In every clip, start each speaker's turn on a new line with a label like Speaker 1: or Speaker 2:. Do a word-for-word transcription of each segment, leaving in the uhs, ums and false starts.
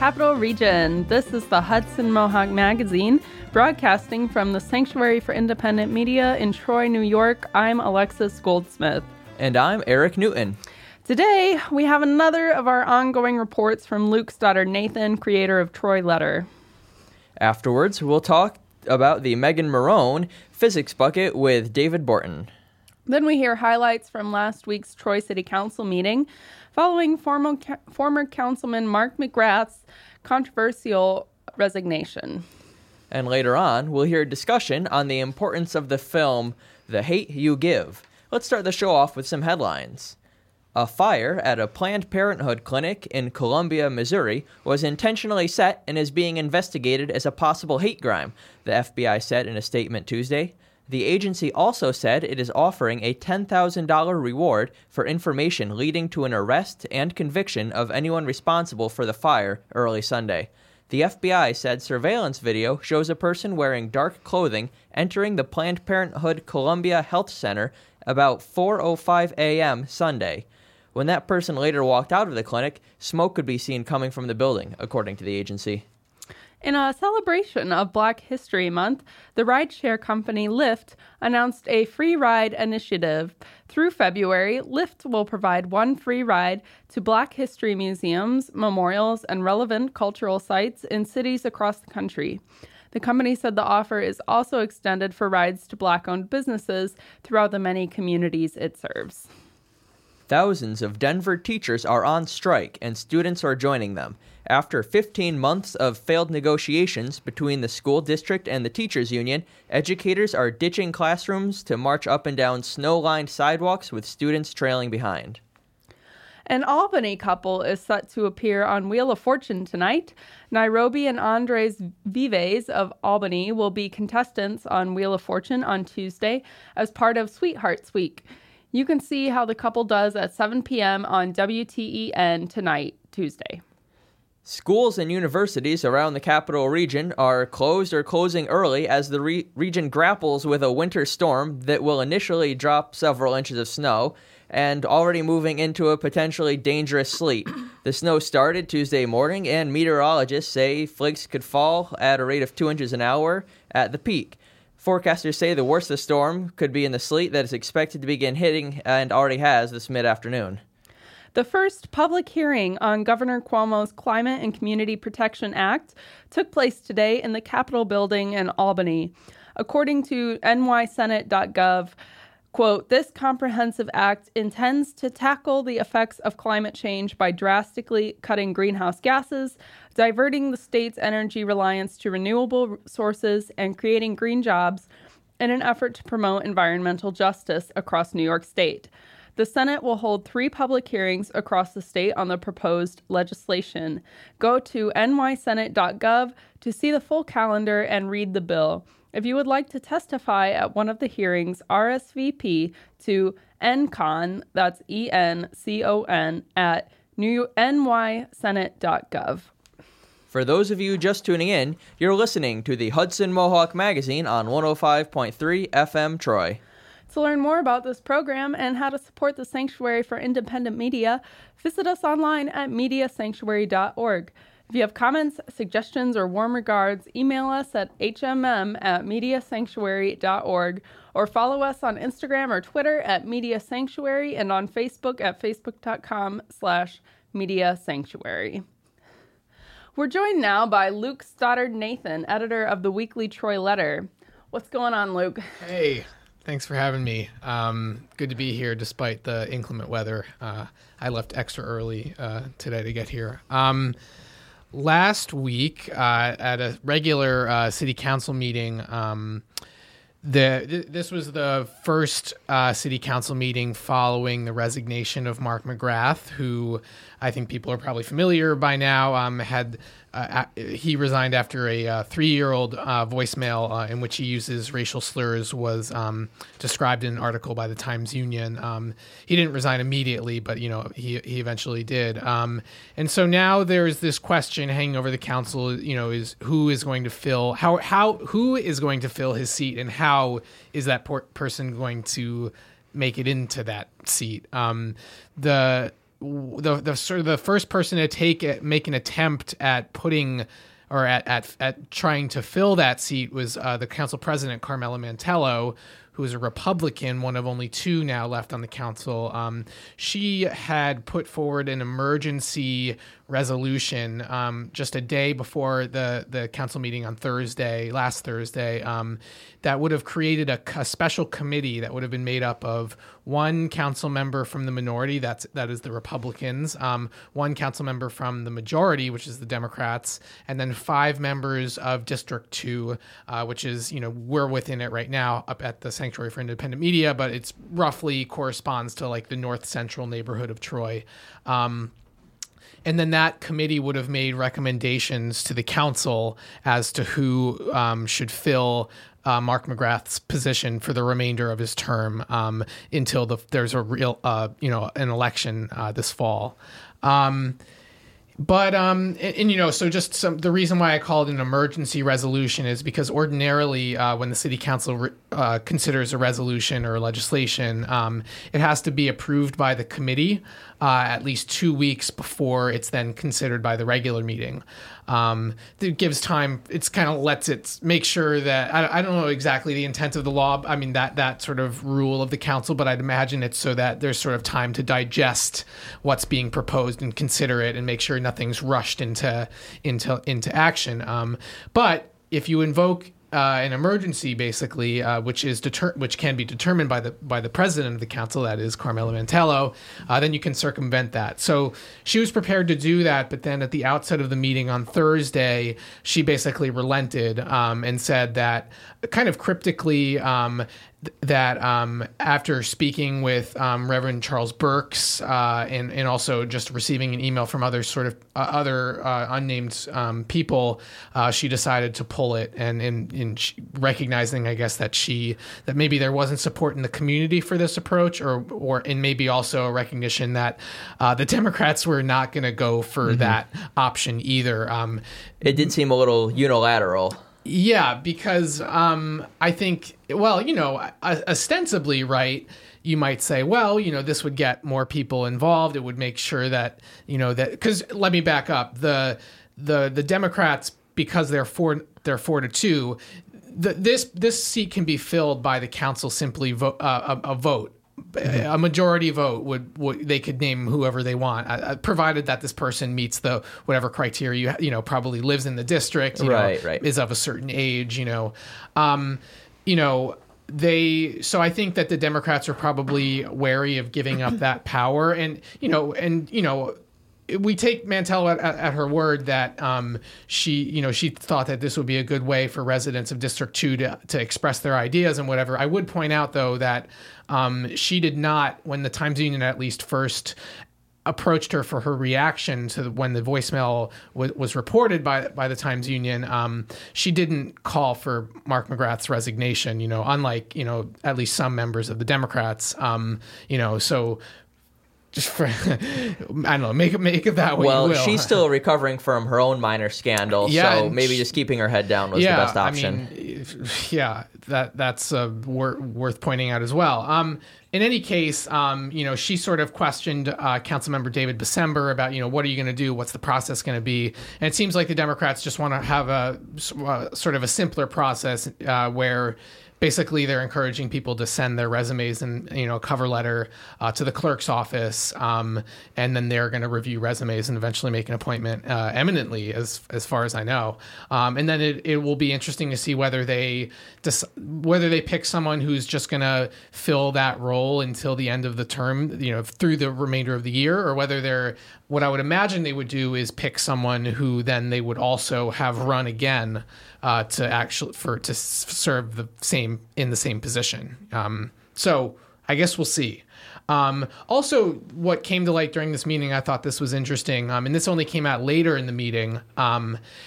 Speaker 1: Capital Region. This is the Hudson Mohawk Magazine, broadcasting from the Sanctuary for Independent Media in Troy, New York. I'm Alexis Goldsmith.
Speaker 2: And I'm Eric Newton.
Speaker 1: Today, we have another of our ongoing reports from Luke Stoddard Nathan, creator of Troy Letter.
Speaker 2: Afterwards, we'll talk about the Megan Marone physics bucket with David Borton.
Speaker 1: Then we hear highlights from last week's Troy City Council meeting, following former, former Councilman Mark McGrath's controversial resignation.
Speaker 2: And later on, we'll hear a discussion on the importance of the film The Hate U Give. Let's start the show off with some headlines. A fire at a Planned Parenthood clinic in Columbia, Missouri, was intentionally set and is being investigated as a possible hate crime, the F B I said in a statement Tuesday. The agency also said it is offering a ten thousand dollars reward for information leading to an arrest and conviction of anyone responsible for the fire early Sunday. The F B I said surveillance video shows a person wearing dark clothing entering the Planned Parenthood Columbia Health Center about four oh five a.m. Sunday. When that person later walked out of the clinic, smoke could be seen coming from the building, according to the agency.
Speaker 1: In a celebration of Black History Month, the rideshare company Lyft announced a free ride initiative. Through February, Lyft will provide one free ride to Black history museums, memorials, and relevant cultural sites in cities across the country. The company said the offer is also extended for rides to Black-owned businesses throughout the many communities it serves.
Speaker 2: Thousands of Denver teachers are on strike, and students are joining them. After fifteen months of failed negotiations between the school district and the teachers union, educators are ditching classrooms to march up and down snow-lined sidewalks with students trailing behind.
Speaker 1: An Albany couple is set to appear on Wheel of Fortune tonight. Nairobi and Andres Vives of Albany will be contestants on Wheel of Fortune on Tuesday as part of Sweethearts Week. You can see how the couple does at seven p.m. on W T E N tonight, Tuesday.
Speaker 2: Schools and universities around the capital region are closed or closing early as the re- region grapples with a winter storm that will initially drop several inches of snow and already moving into a potentially dangerous sleet. The snow started Tuesday morning, and meteorologists say flakes could fall at a rate of two inches an hour at the peak. Forecasters say the worst of the storm could be in the sleet that is expected to begin hitting and already has this mid-afternoon.
Speaker 1: The first public hearing on Governor Cuomo's Climate and Community Protection Act took place today in the Capitol building in Albany. According to N Y Senate dot gov, quote, this comprehensive act intends to tackle the effects of climate change by drastically cutting greenhouse gases, diverting the state's energy reliance to renewable sources, and creating green jobs in an effort to promote environmental justice across New York State. The Senate will hold three public hearings across the state on the proposed legislation. Go to N Y Senate dot gov to see the full calendar and read the bill. If you would like to testify at one of the hearings, R S V P to N C O N, that's E N C O N, at N Y Senate dot gov.
Speaker 2: For those of you just tuning in, you're listening to the Hudson Mohawk Magazine on one oh five point three F M Troy.
Speaker 1: To learn more about this program and how to support the Sanctuary for Independent Media, visit us online at media sanctuary dot org. If you have comments, suggestions, or warm regards, email us at h m m at media sanctuary dot org or follow us on Instagram or Twitter at Media Sanctuary and on Facebook at facebook dot com slash media sanctuary. We're joined now by Luke Stoddard Nathan, editor of the weekly Troy Letter. What's going on, Luke?
Speaker 3: Hey. Thanks for having me. Um, good to be here despite the inclement weather. Uh, I left extra early uh, today to get here. Um, last week uh, at a regular uh, city council meeting, um, the th- this was the first uh, city council meeting following the resignation of Mark McGrath, who I think people are probably familiar by now. Um, had uh, he resigned after a uh, three-year-old uh, voicemail uh, in which he uses racial slurs was um, described in an article by the Times Union. Um, he didn't resign immediately, but you know he he eventually did. Um, and so now there's this question hanging over the council. You know, is who is going to fill how how who is going to fill his seat, and how is that por- person going to make it into that seat? Um, the the the sort of the first person to take it, make an attempt at putting or at at, at trying to fill that seat was uh, the council president, Carmela Mantello, who is a Republican, one of only two now left on the council. Um, she had put forward an emergency resolution um, just a day before the, the council meeting on Thursday, last Thursday, um, that would have created a, a special committee that would have been made up of one council member from the minority, that's that is the Republicans, um, one council member from the majority, which is the Democrats, and then five members of District two, uh, which is, you know, we're within it right now up at the Sanctuary for Independent Media, but it's roughly corresponds to like the north central neighborhood of Troy. Um, And then that committee would have made recommendations to the council as to who um, should fill uh, Mark McGrath's position for the remainder of his term um, until the, there's a real, uh, you know, an election uh, this fall. Um, But, um, and, and, you know, so just some, the reason why I call it an emergency resolution is because ordinarily uh, when the city council re- uh, considers a resolution or legislation, um, it has to be approved by the committee uh, at least two weeks before it's then considered by the regular meeting. Um, it gives time. It's kind of lets it make sure that I, I don't know exactly the intent of the law. I mean, that that sort of rule of the council, but I'd imagine it's so that there's sort of time to digest what's being proposed and consider it and make sure nothing's rushed into into into action. Um, but if you invoke Uh, an emergency, basically, uh, which is deter- which can be determined by the by the president of the council, that is Carmela Mantello, uh, then you can circumvent that. So she was prepared to do that, but then at the outset of the meeting on Thursday, she basically relented um, and said that, kind of cryptically, um, th- that um, after speaking with um, Reverend Charles Burks uh, and and also just receiving an email from other sort of uh, other uh, unnamed um, people, uh, she decided to pull it and and. in recognizing, I guess, that she that maybe there wasn't support in the community for this approach, or or and maybe also a recognition that uh, the Democrats were not going to go for mm-hmm. that option either. Um,
Speaker 2: it did seem a little unilateral.
Speaker 3: Yeah, because um, I think, well, you know, ostensibly, right, you might say, well, you know, this would get more people involved. It would make sure that, you know, that because let me back up the the the Democrats, because they're four they're four to two. The, this this seat can be filled by the council simply vote uh, a, a vote. Mm-hmm. A majority vote would, would they could name whoever they want, uh, provided that this person meets the whatever criteria you you know probably lives in the district, you
Speaker 2: right,
Speaker 3: know,
Speaker 2: right.
Speaker 3: is of a certain age, you know, um, you know. They so I think that the Democrats are probably wary of giving up that power, and you know, and you know. We take Mantello at, at her word that um, she, you know, she thought that this would be a good way for residents of District two to, to express their ideas and whatever. I would point out, though, that um, she did not, when the Times Union at least first approached her for her reaction to when the voicemail w- was reported by by the Times Union, um, she didn't call for Mark McGrath's resignation, you know, unlike, you know, at least some members of the Democrats, um, you know, so... Just for, I don't know, make it make it that way.
Speaker 2: Well,
Speaker 3: you will.
Speaker 2: she's still recovering from her own minor scandal,
Speaker 3: yeah,
Speaker 2: so maybe
Speaker 3: she,
Speaker 2: just keeping her head down was
Speaker 3: yeah,
Speaker 2: the best option.
Speaker 3: I mean, yeah, that that's uh, wor- worth pointing out as well. Um, in any case, um, you know, she sort of questioned uh, Councilmember David Besember about, you know, what are you going to do? What's the process going to be? And it seems like the Democrats just want to have a uh, sort of a simpler process uh, where. Basically, they're encouraging people to send their resumes and, you know, cover letter uh, to the clerk's office, um, and then they're going to review resumes and eventually make an appointment uh, eminently, as as far as I know. Um, and then it, it will be interesting to see whether they dis- whether they pick someone who's just going to fill that role until the end of the term, you know, through the remainder of the year, or whether they're what I would imagine they would do is pick someone who then they would also have run again. Uh, to actually for to s- serve the same in the same position. Um, so I guess we'll see. Um, also, what came to light during this meeting, I thought this was interesting, um, and this only came out later in the meeting. Um,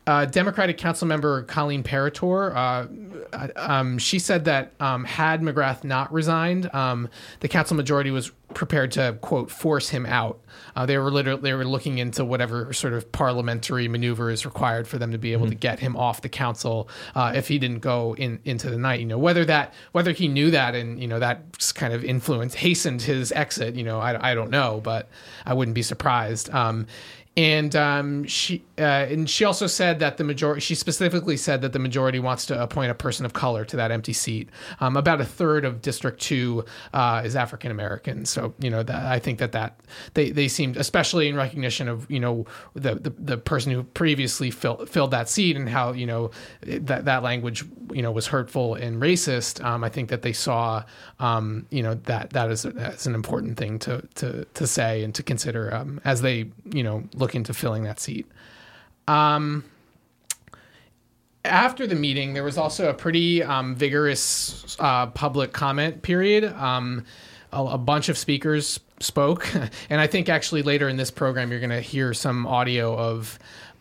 Speaker 3: Uh, Democratic Council member Colleen Parator, uh, um, she said that um, had McGrath not resigned, um, the council majority was prepared to, quote, force him out. Uh, they were literally they were looking into whatever sort of parliamentary maneuver is required for them to be able mm-hmm. to get him off the council uh, if he didn't go in into the night. You know, whether that whether he knew that and you know that kind of influence hastened his exit. You know, I, I don't know, but I wouldn't be surprised. Um, And um, she uh, and she also said that the majority. She specifically said that the majority wants to appoint a person of color to that empty seat. Um, about a third of District Two uh, is African American. So you know, that, I think that that they, they seemed, especially in recognition of you know the the, the person who previously fill, filled that seat and how you know that that language you know was hurtful and racist. Um, I think that they saw um, you know that that is, as an important thing to to to say and to consider um, as they you know. look into filling that seat. Um, after the meeting, there was also a pretty um, vigorous uh, public comment period. Um, a, a bunch of speakers spoke, and I think actually later in this program, you're going to hear some audio of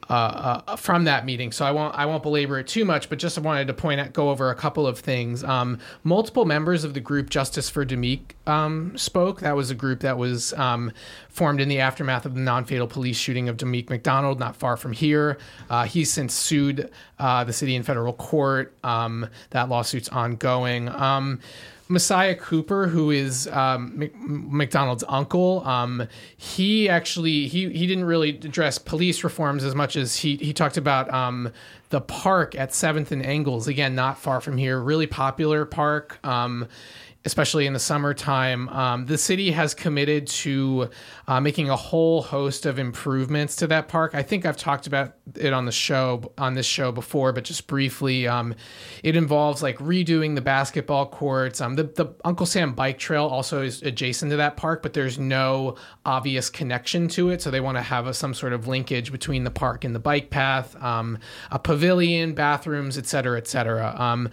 Speaker 3: Uh, uh, from that meeting, so I won't I won't belabor it too much, but just wanted to point out, go over a couple of things. Um, multiple members of the group Justice for Demick um, spoke. That was a group that was um, formed in the aftermath of the non-fatal police shooting of Demick McDonald, not far from here. Uh, he's since sued uh, the city in federal court. Um, that lawsuit's ongoing. Um, Messiah Cooper, who is um, Mc- McDonald's uncle, um, he actually he he didn't really address police reforms as much as he he talked about um, the park at seventh and Engels, again not far from here, really popular park. Um, especially in the summertime. Um, the city has committed to uh, making a whole host of improvements to that park. I think I've talked about it on the show, on this show before, but just briefly, um, it involves like redoing the basketball courts. Um, the, the Uncle Sam bike trail also is adjacent to that park, but there's no obvious connection to it. So they want to have a, some sort of linkage between the park and the bike path, um, a pavilion, bathrooms, et cetera, et cetera. Um,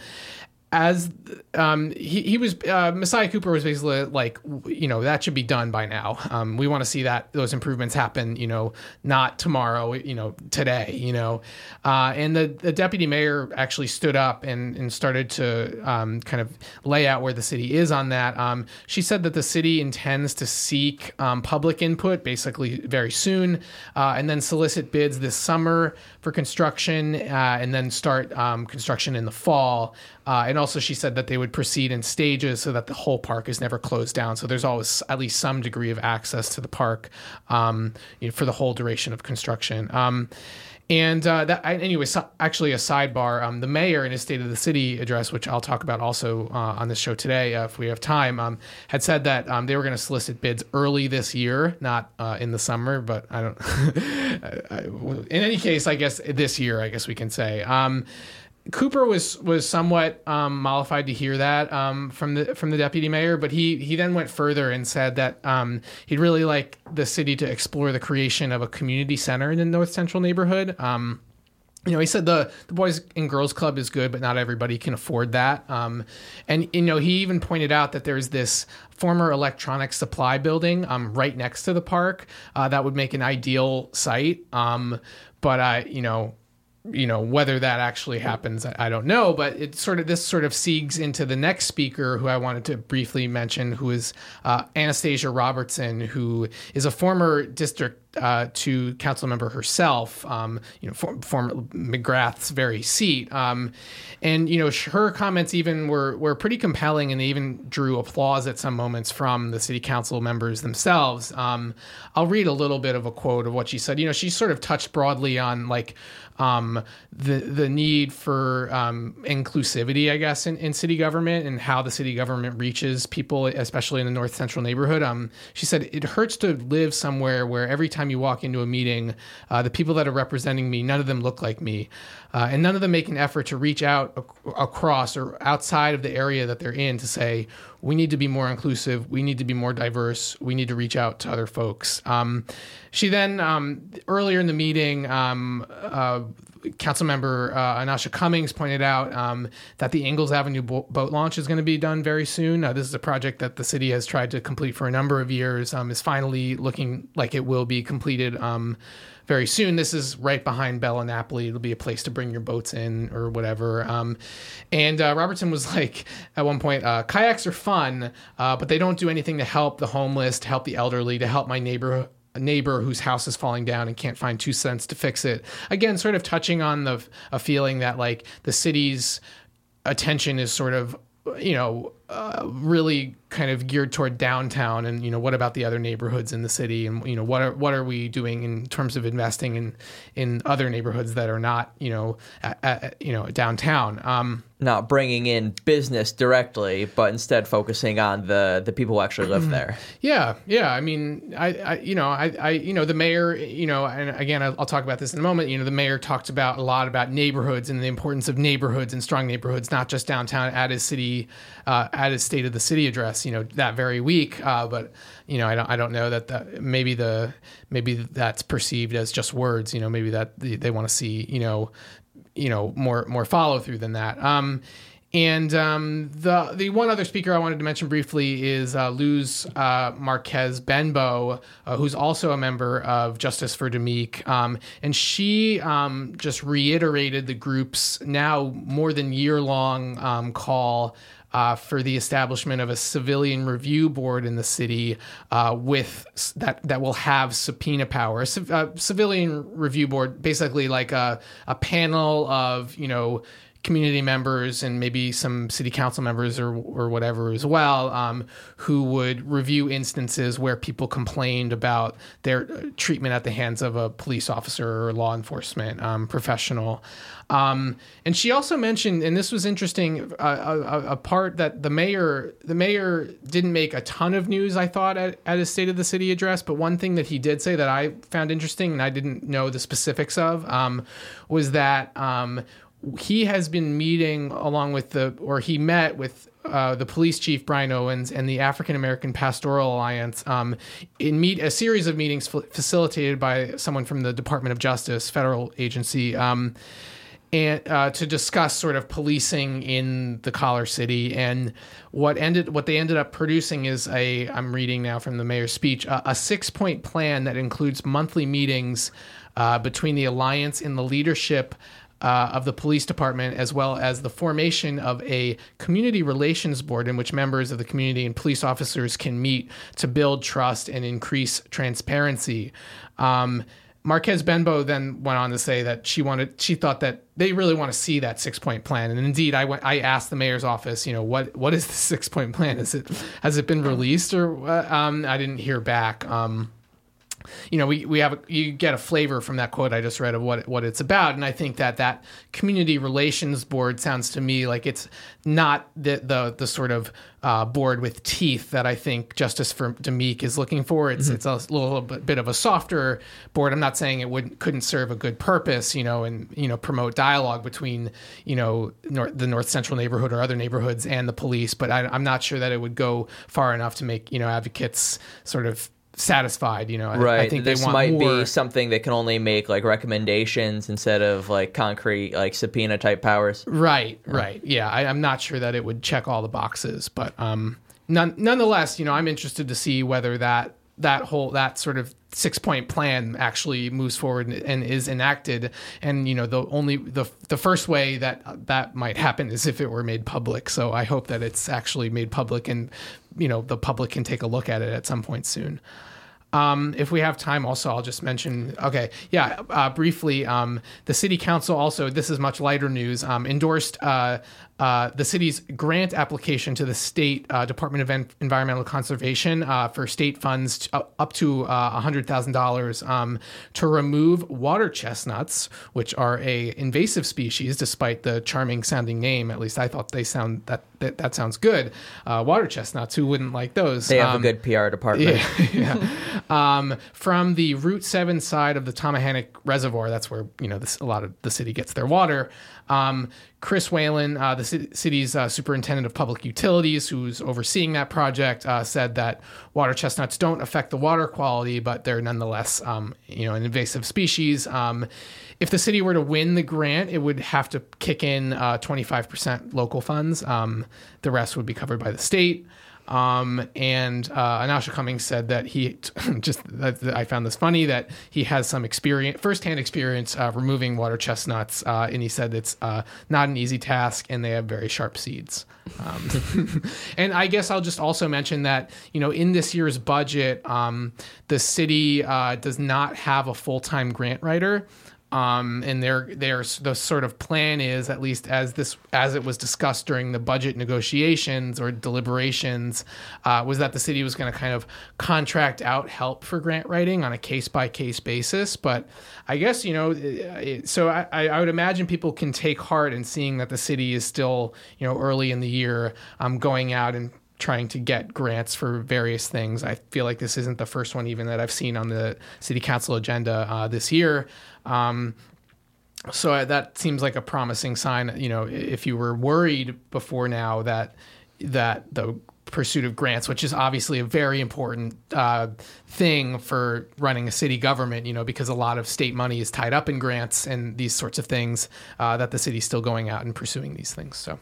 Speaker 3: As um, he, he was, uh, Messiah Cooper was basically like, you know, that should be done by now. Um, we want to see that those improvements happen, you know, not tomorrow, you know, today, you know. Uh, and the, the deputy mayor actually stood up and, and started to um, kind of lay out where the city is on that. Um, she said that the city intends to seek um, public input basically very soon uh, and then solicit bids this summer for construction uh, and then start um, construction in the fall. Uh, and also she said that they would proceed in stages so that the whole park is never closed down. So there's always at least some degree of access to the park um, you know, for the whole duration of construction. Um, and uh, that, anyway, so actually a sidebar, um, the mayor in his State of the City address, which I'll talk about also uh, on this show today uh, if we have time, um, had said that um, they were going to solicit bids early this year, not uh, in the summer, but I don't, in any case, I guess this year, I guess we can say. Um, Cooper was was somewhat um, mollified to hear that um, from the from the deputy mayor, but he he then went further and said that um, he'd really like the city to explore the creation of a community center in the North Central neighborhood. Um, you know, he said the, the Boys and Girls Club is good, but not everybody can afford that. Um, and, you know, he even pointed out that there's this former electronics supply building um, right next to the park uh, that would make an ideal site. Um, but, I, you know, you know, whether that actually happens, I don't know, but it sort of, this sort of segues into the next speaker who I wanted to briefly mention, who is uh, Anastasia Robertson, who is a former district uh, two council member herself, um, you know, for, former McGrath's very seat. Um, and, you know, her comments even were, were pretty compelling, and they even drew applause at some moments from the city council members themselves. Um, I'll read a little bit of a quote of what she said. You know, she sort of touched broadly on like, Um, the the need for um, inclusivity, I guess, in, in city government and how the city government reaches people, especially in the North Central neighborhood. Um, she said, it hurts to live somewhere where every time you walk into a meeting, uh, the people that are representing me, none of them look like me. Uh, and none of them make an effort to reach out ac- across or outside of the area that they're in to say, we need to be more inclusive. We need to be more diverse. We need to reach out to other folks. Um, she then, um, earlier in the meeting, um, uh, Councilmember uh, Anasha Cummings pointed out um, that the Ingalls Avenue bo- boat launch is going to be done very soon. Uh, this is a project that the city has tried to complete for a number of years. Um, is finally looking like it will be completed um, very soon. This is right behind Bella Napoli. It'll be a place to bring your boats in or whatever. Um, and uh, Robertson was like, at one point, uh, kayaks are fun, uh, but they don't do anything to help the homeless, to help the elderly, to help my neighbor, a neighbor whose house is falling down and can't find two cents to fix it. Again, sort of touching on the a feeling that like the city's attention is sort of, you know, uh, really kind of geared toward downtown, and you know, what about the other neighborhoods in the city, and you know, what are what are we doing in terms of investing in in other neighborhoods that are not, you know, at, at, you know, downtown. Um,
Speaker 2: Not bringing in business directly, but instead focusing on the the people who actually live there.
Speaker 3: Yeah, yeah. I mean, I, I you know, I, I, you know, the mayor, you know, and again, I'll, I'll talk about this in a moment. You know, the mayor talked about a lot about neighborhoods and the importance of neighborhoods and strong neighborhoods, not just downtown, at his city, uh, at his State of the City address, you know, that very week. Uh, but you know, I don't, I don't know that that maybe the maybe that's perceived as just words. You know, maybe that they, they want to see, you know. you know, more more follow through than that. Um, and um, the the one other speaker I wanted to mention briefly is uh, Luz uh, Marquez Benbow, uh, who's also a member of Justice for Demeke. Um, and she um, just reiterated the group's now more than year-long um, call Uh, for the establishment of a civilian review board in the city uh, with that that will have subpoena power. A civ- uh, civilian review board, basically like a a panel of, you know, community members and maybe some city council members or or whatever as well, um, who would review instances where people complained about their treatment at the hands of a police officer or law enforcement um, professional. Um, and she also mentioned, and this was interesting, uh, a, a part that the mayor the mayor didn't make a ton of news, I thought, at, at his State of the City address. But one thing that he did say that I found interesting, and I didn't know the specifics of, um, was that um, he has been meeting along with the, or he met with uh, the police chief, Brian Owens, and the African American Pastoral Alliance um, in meet a series of meetings f- facilitated by someone from the Department of Justice, federal agency, um, and uh, to discuss sort of policing in the collar city. And what ended, what they ended up producing is a, I'm reading now from the mayor's speech, a, a six-point plan that includes monthly meetings uh, between the alliance and the leadership Uh, of the police department, as well as the formation of a community relations board in which members of the community and police officers can meet to build trust and increase transparency. Um, Marquez Benbow then went on to say that she wanted, she thought that they really want to see that six-point plan. And indeed, I went, I asked the mayor's office, you know, what what is the six-point plan? Is it has it been released or what? Um, I didn't hear back. Um, You know, we, we have a, you get a flavor from that quote I just read of what what it's about, and I think that that community relations board sounds to me like it's not the the, the sort of uh, board with teeth that I think Justice for Demeke is looking for. It's mm-hmm. it's a little bit, bit of a softer board. I'm not saying it wouldn't couldn't serve a good purpose, you know, and you know promote dialogue between you know north, the North Central neighborhood or other neighborhoods and the police, but I, I'm not sure that it would go far enough to make you know advocates sort of satisfied, you know. I,
Speaker 2: right.
Speaker 3: I think
Speaker 2: this
Speaker 3: they want
Speaker 2: might
Speaker 3: more.
Speaker 2: be something that can only make like recommendations instead of like concrete, like subpoena type powers.
Speaker 3: Right. Right. Yeah. I, I'm not sure that it would check all the boxes, but um, none, nonetheless, you know, I'm interested to see whether that that whole that sort of six point plan actually moves forward and, and is enacted. And you know, the only the the first way that that might happen is if it were made public. So I hope that it's actually made public, and you know, the public can take a look at it at some point soon. Um, if we have time, also, I'll just mention, okay, yeah, uh, briefly, um, the city council also, this is much lighter news, um, endorsed uh, uh, the city's grant application to the state uh, Department of en- Environmental Conservation uh, for state funds t- uh, up to uh, one hundred thousand dollars um, to remove water chestnuts, which are a invasive species, despite the charming sounding name. At least I thought they sound that that, that sounds good. Uh, water chestnuts, who wouldn't like those?
Speaker 2: They have
Speaker 3: um,
Speaker 2: a good P R department.
Speaker 3: Yeah, yeah. Um, from the Route seven side of the Tomahannock Reservoir, that's where, you know, this, a lot of the city gets their water. Um, Chris Whalen, uh, the c- city's uh, superintendent of public utilities, who's overseeing that project, uh, said that water chestnuts don't affect the water quality, but they're nonetheless, um, you know, an invasive species. Um, if the city were to win the grant, it would have to kick in uh, twenty-five percent local funds. Um, the rest would be covered by the state. Um, and uh, Anasha Cummings said that he just that, that I found this funny, that he has some experience, firsthand experience uh, removing water chestnuts, uh, and he said it's uh, not an easy task, and they have very sharp seeds. Um, and I guess I'll just also mention that, you know, in this year's budget, um, the city uh, does not have a full-time grant writer. Um, and their their the sort of plan is, at least as this as it was discussed during the budget negotiations or deliberations, uh, was that the city was going to kind of contract out help for grant writing on a case by case basis. But I guess, you know, it, so I, I would imagine people can take heart in seeing that the city is still, you know, early in the year, um, going out and trying to get grants for various things. I feel like this isn't the first one even that I've seen on the city council agenda uh, this year. Um, so that seems like a promising sign. You know, if you were worried before now that that the pursuit of grants, which is obviously a very important uh, thing for running a city government, you know, because a lot of state money is tied up in grants and these sorts of things, uh, that the city's still going out and pursuing these things. So.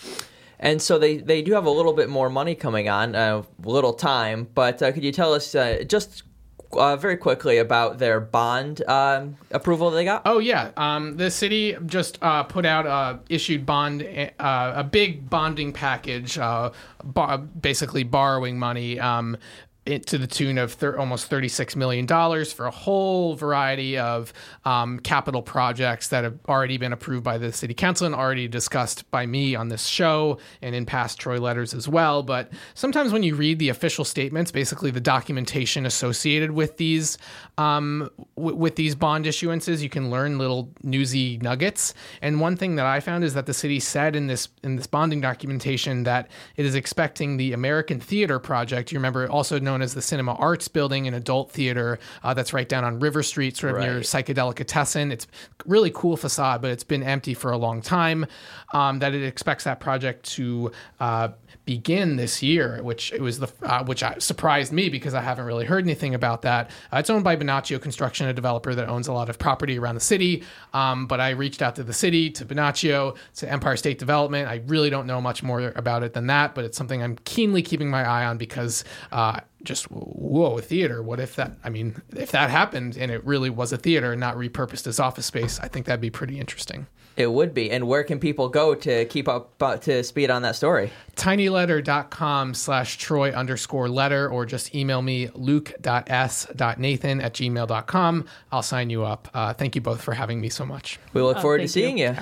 Speaker 2: And so they, they do have a little bit more money coming on, a uh, little time, but uh, could you tell us uh, just uh, very quickly about their bond um, approval they got?
Speaker 3: Oh, yeah. Um, the city just uh, put out a issued bond, uh, a big bonding package, uh, bar- basically borrowing money um, it, to the tune of thir- almost thirty-six million dollars for a whole variety of um, capital projects that have already been approved by the city council and already discussed by me on this show and in past Troy letters as well. But sometimes when you read the official statements, basically the documentation associated with these um, w- with these bond issuances, you can learn little newsy nuggets. And one thing that I found is that the city said in this in this bonding documentation that it is expecting the American Theater Project, you remember, also known as the Cinema Arts Building, an adult theater uh, that's right down on River Street, sort of
Speaker 2: right
Speaker 3: near Psychedelicatessen. It's really cool facade, but it's been empty for a long time. Um, that it expects that project to uh, begin this year, which it was the uh, which surprised me because I haven't really heard anything about that. Uh, it's owned by Bonaccio Construction, a developer that owns a lot of property around the city. Um, but I reached out to the city, to Bonaccio, to Empire State Development. I really don't know much more about it than that, but it's something I'm keenly keeping my eye on because uh, just, whoa, a theater. What if that, I mean, if that happened and it really was a theater and not repurposed as office space, I think that'd be pretty interesting.
Speaker 2: It would be. And where can people go to keep up uh, to speed on that story?
Speaker 3: tinyletter.com slash Troy underscore letter, or just email me luke.s.nathan at gmail.com. I'll sign you up. Uh, thank you both for having me so much.
Speaker 2: We look
Speaker 1: Oh,
Speaker 2: forward to
Speaker 1: thank
Speaker 2: seeing you.
Speaker 1: you.
Speaker 2: you.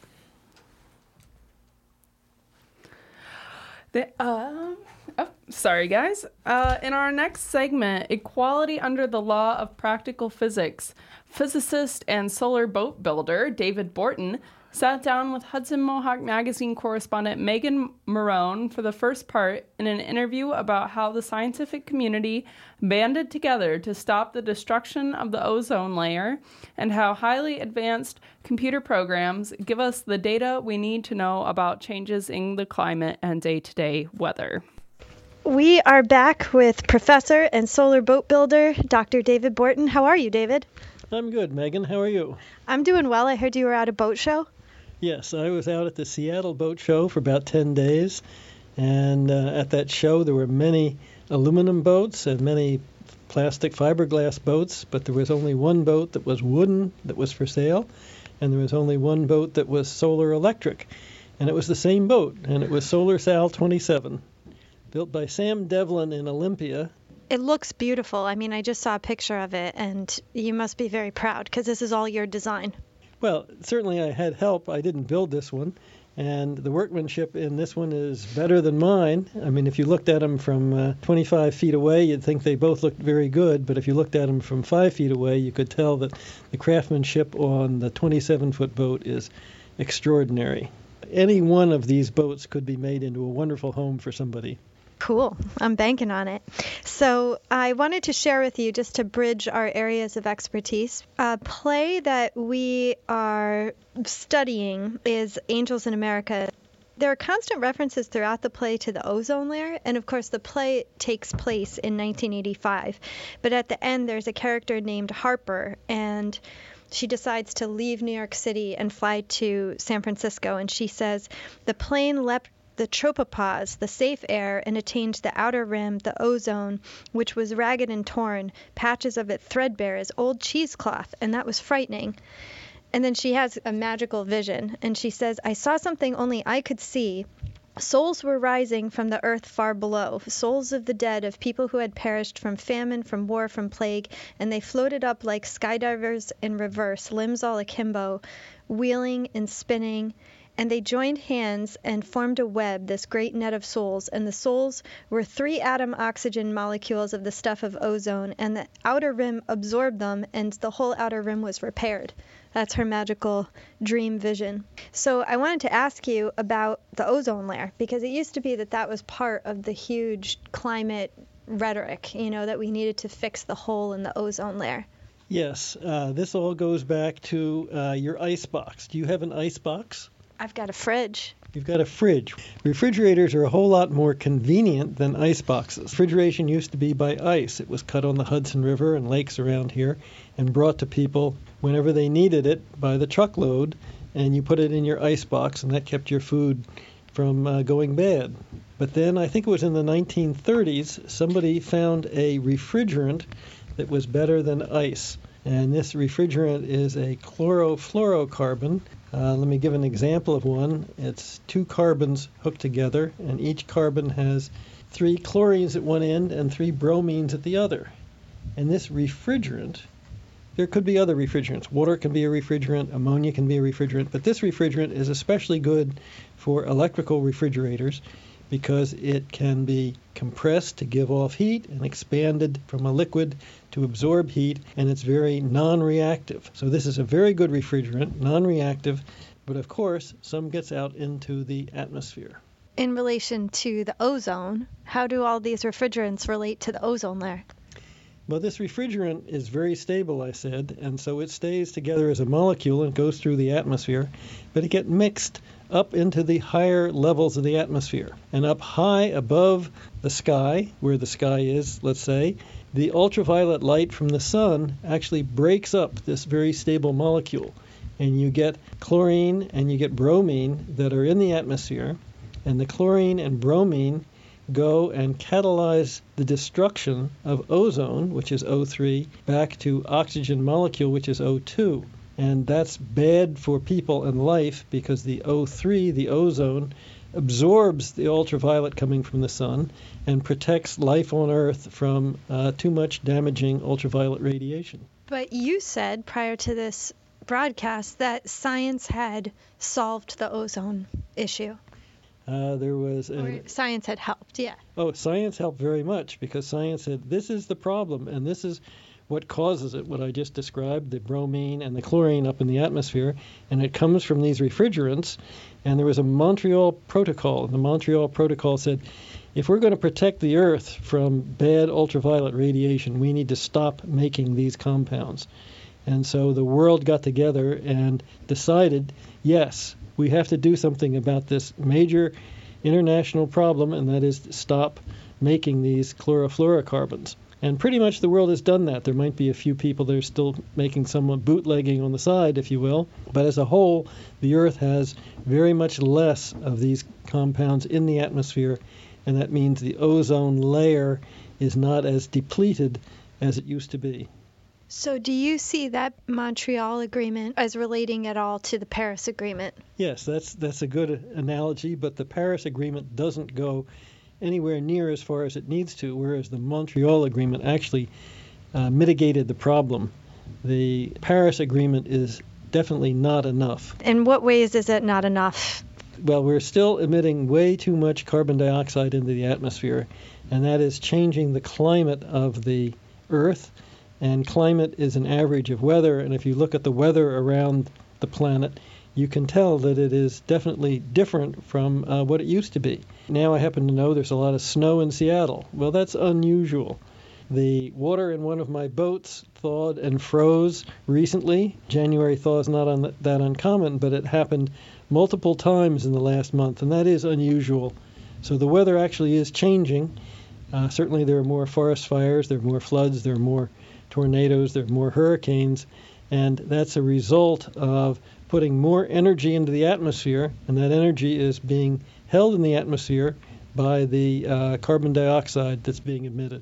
Speaker 1: The, uh, oh, sorry, guys. Uh, in our next segment, Equality Under the Law of Practical Physics, physicist and solar boat builder David Borton sat down with Hudson Mohawk Magazine correspondent Megan Marone for the first part in an interview about how the scientific community banded together to stop the destruction of the ozone layer and how highly advanced computer programs give us the data we need to know about changes in the climate and day-to-day weather.
Speaker 4: We are back with professor and solar boat builder Doctor David Borton. How are you, David?
Speaker 5: I'm good, Megan. How are you?
Speaker 4: I'm doing well. I heard you were at a boat show.
Speaker 5: Yes, I was out at the Seattle Boat Show for about ten days, and uh, at that show there were many aluminum boats and many plastic fiberglass boats, but there was only one boat that was wooden that was for sale, and there was only one boat that was solar electric, and it was the same boat, and it was Solar Sal twenty-seven, built by Sam Devlin in Olympia.
Speaker 4: It looks beautiful. I mean, I just saw a picture of it, and you must be very proud because this is all your design.
Speaker 5: Well, certainly I had help. I didn't build this one, and the workmanship in this one is better than mine. I mean, if you looked at them from uh, twenty-five feet away, you'd think they both looked very good, but if you looked at them from five feet away, you could tell that the craftsmanship on the twenty-seven foot boat is extraordinary. Any one of these boats could be made into a wonderful home for somebody.
Speaker 4: Cool. I'm banking on it. So I wanted to share with you, just to bridge our areas of expertise, a play that we are studying is Angels in America. There are constant references throughout the play to the ozone layer, and of course the play takes place in nineteen eighty-five. But at the end there's a character named Harper, and she decides to leave New York City and fly to San Francisco, and she says, the plane leapt the tropopause, the safe air, and attained the outer rim, the ozone, which was ragged and torn, patches of it threadbare as old cheesecloth, and that was frightening. And then she has a magical vision, and she says, I saw something only I could see. Souls were rising from the earth far below, souls of the dead, of people who had perished from famine, from war, from plague, and they floated up like skydivers in reverse, limbs all akimbo, wheeling and spinning, and they joined hands and formed a web, this great net of souls, and the souls were three atom oxygen molecules of the stuff of ozone, and the outer rim absorbed them, and the whole outer rim was repaired. That's her magical dream vision. So I wanted to ask you about the ozone layer, because it used to be that that was part of the huge climate rhetoric, you know, that we needed to fix the hole in the ozone layer.
Speaker 5: Yes, uh, this all goes back to uh, your ice box. Do you have an ice box?
Speaker 4: I've got a fridge.
Speaker 5: You've got a fridge. Refrigerators are a whole lot more convenient than ice boxes. Refrigeration used to be by ice. It was cut on the Hudson River and lakes around here and brought to people whenever they needed it by the truckload, and you put it in your ice box, and that kept your food from uh, going bad. But then I think it was in the nineteen thirties, somebody found a refrigerant that was better than ice. And this refrigerant is a chlorofluorocarbon. Uh, let me give an example of one. It's two carbons hooked together, and each carbon has three chlorines at one end and three bromines at the other. And this refrigerant, there could be other refrigerants. Water can be a refrigerant, ammonia can be a refrigerant, but this refrigerant is especially good for electrical refrigerators because it can be compressed to give off heat and expanded from a liquid to absorb heat, and it's very non-reactive. So this is a very good refrigerant, non-reactive, but of course some gets out into the atmosphere.
Speaker 4: In relation to the ozone, how do all these refrigerants relate to the ozone layer?
Speaker 5: Well, this refrigerant is very stable, I said, and so it stays together as a molecule and goes through the atmosphere, but it gets mixed up into the higher levels of the atmosphere. And up high above the sky, where the sky is, let's say, the ultraviolet light from the sun actually breaks up this very stable molecule. And you get chlorine and you get bromine that are in the atmosphere, and the chlorine and bromine go and catalyze the destruction of ozone, which is O three, back to oxygen molecule, which is O two. And that's bad for people and life because the O three, the ozone, absorbs the ultraviolet coming from the sun and protects life on Earth from uh, too much damaging ultraviolet radiation.
Speaker 4: But you said prior to this broadcast that science had solved the ozone issue.
Speaker 5: Uh, there was a,
Speaker 4: or science had helped, yeah.
Speaker 5: Oh, science helped very much because science said this is the problem and this is what causes it, what I just described, the bromine and the chlorine up in the atmosphere, and it comes from these refrigerants. And there was a Montreal Protocol, and the Montreal Protocol said, if we're going to protect the Earth from bad ultraviolet radiation, we need to stop making these compounds. And so the world got together and decided, yes, we have to do something about this major international problem, and that is to stop making these chlorofluorocarbons. And pretty much the world has done that. There might be a few people that are still making some bootlegging on the side, if you will. But as a whole, the Earth has very much less of these compounds in the atmosphere, and that means the ozone layer is not as depleted as it used to be.
Speaker 4: So do you see that Montreal Agreement as relating at all to the Paris Agreement?
Speaker 5: Yes, that's that's a good analogy, but the Paris Agreement doesn't go anywhere near as far as it needs to, whereas the Montreal Agreement actually uh, mitigated the problem. The Paris Agreement is definitely not enough.
Speaker 4: In what ways is it not enough?
Speaker 5: Well, we're still emitting way too much carbon dioxide into the atmosphere, and that is changing the climate of the Earth. And climate is an average of weather, and if you look at the weather around the planet, you can tell that it is definitely different from uh, what it used to be. Now I happen to know there's a lot of snow in Seattle. Well, that's unusual. The water in one of my boats thawed and froze recently. January thaw is not on that uncommon, but it happened multiple times in the last month, and that is unusual. So the weather actually is changing. Uh, certainly there are more forest fires, there are more floods, there are more tornadoes, there are more hurricanes, and that's a result of putting more energy into the atmosphere, and that energy is being held in the atmosphere by the uh, carbon dioxide that's being emitted.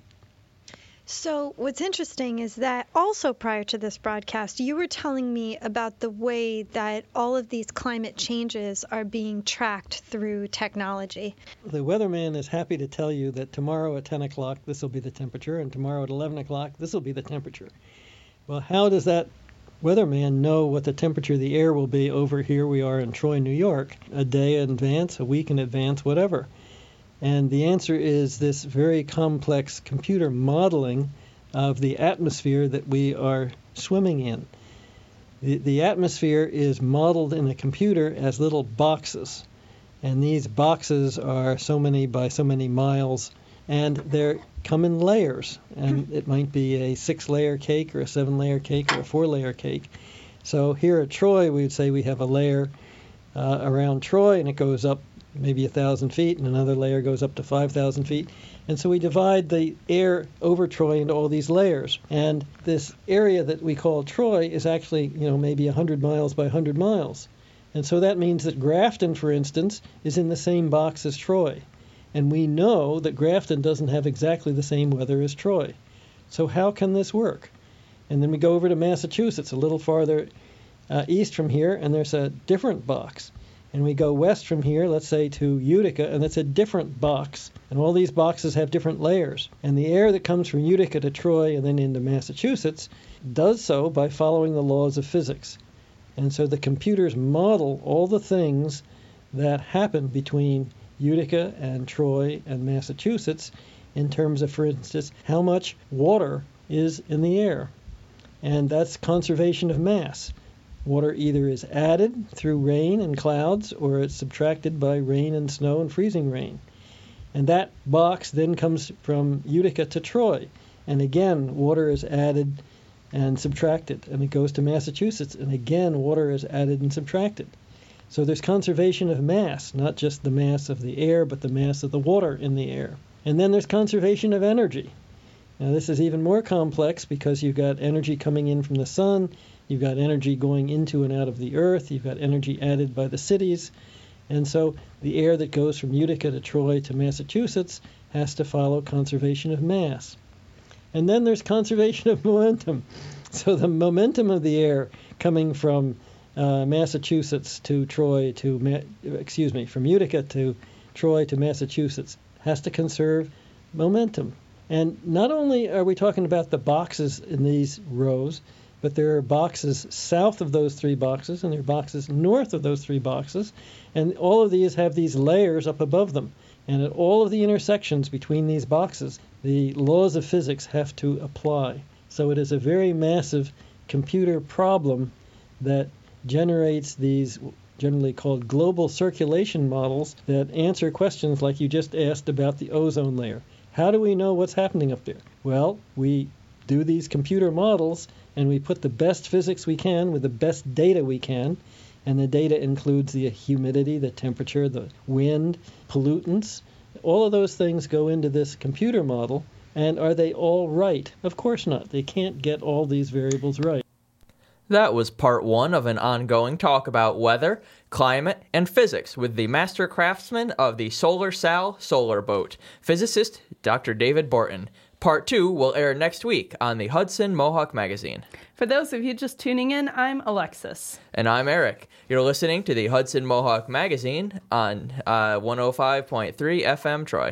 Speaker 4: So what's interesting is that also prior to this broadcast, you were telling me about the way that all of these climate changes are being tracked through technology.
Speaker 5: The weatherman is happy to tell you that tomorrow at ten o'clock this will be the temperature, and tomorrow at eleven o'clock this will be the temperature. Well, how does that weatherman know what the temperature of the air will be over here we are in Troy, New York, a day in advance, a week in advance, whatever? And the answer is this very complex computer modeling of the atmosphere that we are swimming in. The, the atmosphere is modeled in a computer as little boxes. And these boxes are so many by so many miles, and they come in layers. And it might be a six-layer cake or a seven-layer cake or a four-layer cake. So here at Troy, we would say we have a layer uh, around Troy, and it goes up maybe a thousand feet, and another layer goes up to five thousand feet. And so we divide the air over Troy into all these layers. And this area that we call Troy is actually, you know, maybe one hundred miles by one hundred miles. And so that means that Grafton, for instance, is in the same box as Troy. And we know that Grafton doesn't have exactly the same weather as Troy. So how can this work? And then we go over to Massachusetts, a little farther uh, east from here, and there's a different box. And we go west from here, let's say to Utica, and it's a different box. And all these boxes have different layers. And the air that comes from Utica to Troy and then into Massachusetts does so by following the laws of physics. And so the computers model all the things that happen between Utica and Troy and Massachusetts in terms of, for instance, how much water is in the air. And that's conservation of mass. Water either is added through rain and clouds, or it's subtracted by rain and snow and freezing rain. And that box then comes from Utica to Troy. And again, water is added and subtracted. And it goes to Massachusetts, and again, water is added and subtracted. So there's conservation of mass, not just the mass of the air, but the mass of the water in the air. And then there's conservation of energy. Now, this is even more complex because you've got energy coming in from the sun, you've got energy going into and out of the earth, you've got energy added by the cities, and so the air that goes from Utica to Troy to Massachusetts has to follow conservation of mass. And then there's conservation of momentum. So the momentum of the air coming from uh, Massachusetts to Troy to, Ma- excuse me, from Utica to Troy to Massachusetts has to conserve momentum. And not only are we talking about the boxes in these rows, but there are boxes south of those three boxes, and there are boxes north of those three boxes, and all of these have these layers up above them. And at all of the intersections between these boxes, the laws of physics have to apply. So it is a very massive computer problem that generates these generally called global circulation models that answer questions like you just asked about the ozone layer. How do we know what's happening up there? Well, we do these computer models, and we put the best physics we can with the best data we can, and the data includes the humidity, the temperature, the wind, pollutants. All of those things go into this computer model, and are they all right? Of course not. They can't get all these variables right.
Speaker 2: That was part one of an ongoing talk about weather, climate, and physics with the master craftsman of the Solar Sal solar boat, physicist Doctor David Borton. Part two will air next week on the Hudson Mohawk Magazine.
Speaker 1: For those of you just tuning in, I'm Alexis.
Speaker 2: And I'm Eric. You're listening to the Hudson Mohawk Magazine on uh, one oh five point three F M Troy.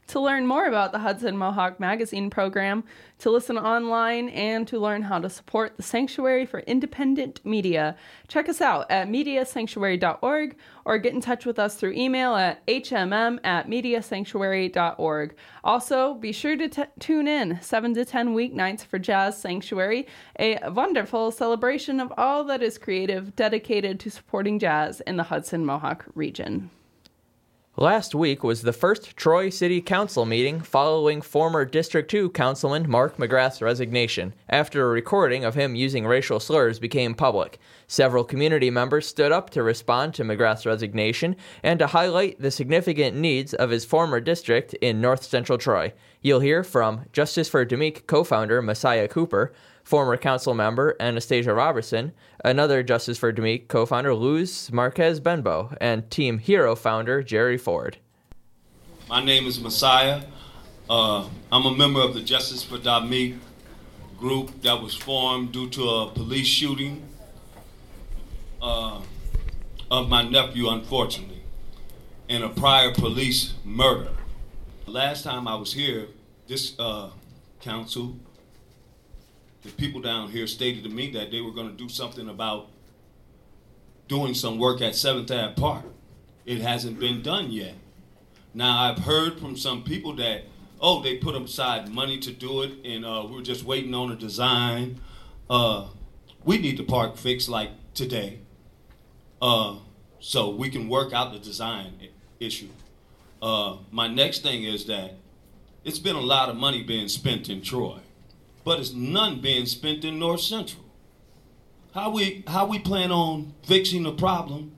Speaker 1: To learn more about the Hudson Mohawk Magazine program, to listen online, and to learn how to support the Sanctuary for Independent Media, check us out at media sanctuary dot org or get in touch with us through email at h m m at media sanctuary dot org. Also, be sure to t- tune in seven to ten weeknights for Jazz Sanctuary, a wonderful celebration of all that is creative dedicated to supporting jazz in the Hudson Mohawk region.
Speaker 2: Last week was the first Troy City Council meeting following former District two Councilman Mark McGrath's resignation after a recording of him using racial slurs became public. Several community members stood up to respond to McGrath's resignation and to highlight the significant needs of his former district in North Central Troy. You'll hear from Justice for Demiek co-founder Messiah Cooper, former council member Anastasia Robertson, another Justice for Demiek co-founder Luz Marquez Benbow, and Team Hero founder Jerry Ford.
Speaker 6: My name is Messiah. Uh, I'm a member of the Justice for Demiek group that was formed due to a police shooting uh, of my nephew, unfortunately, and a prior police murder. Last time I was here, this uh, council, the people down here stated to me that they were going to do something about doing some work at seventh Ave Park. It hasn't been done yet. Now, I've heard from some people that, oh, they put aside money to do it, and uh, we're just waiting on a design. Uh, we need the park fixed like today, uh, so we can work out the design issue. Uh, my next thing is that it's been a lot of money being spent in Troy, but it's none being spent in North Central. How we how we plan on fixing the problem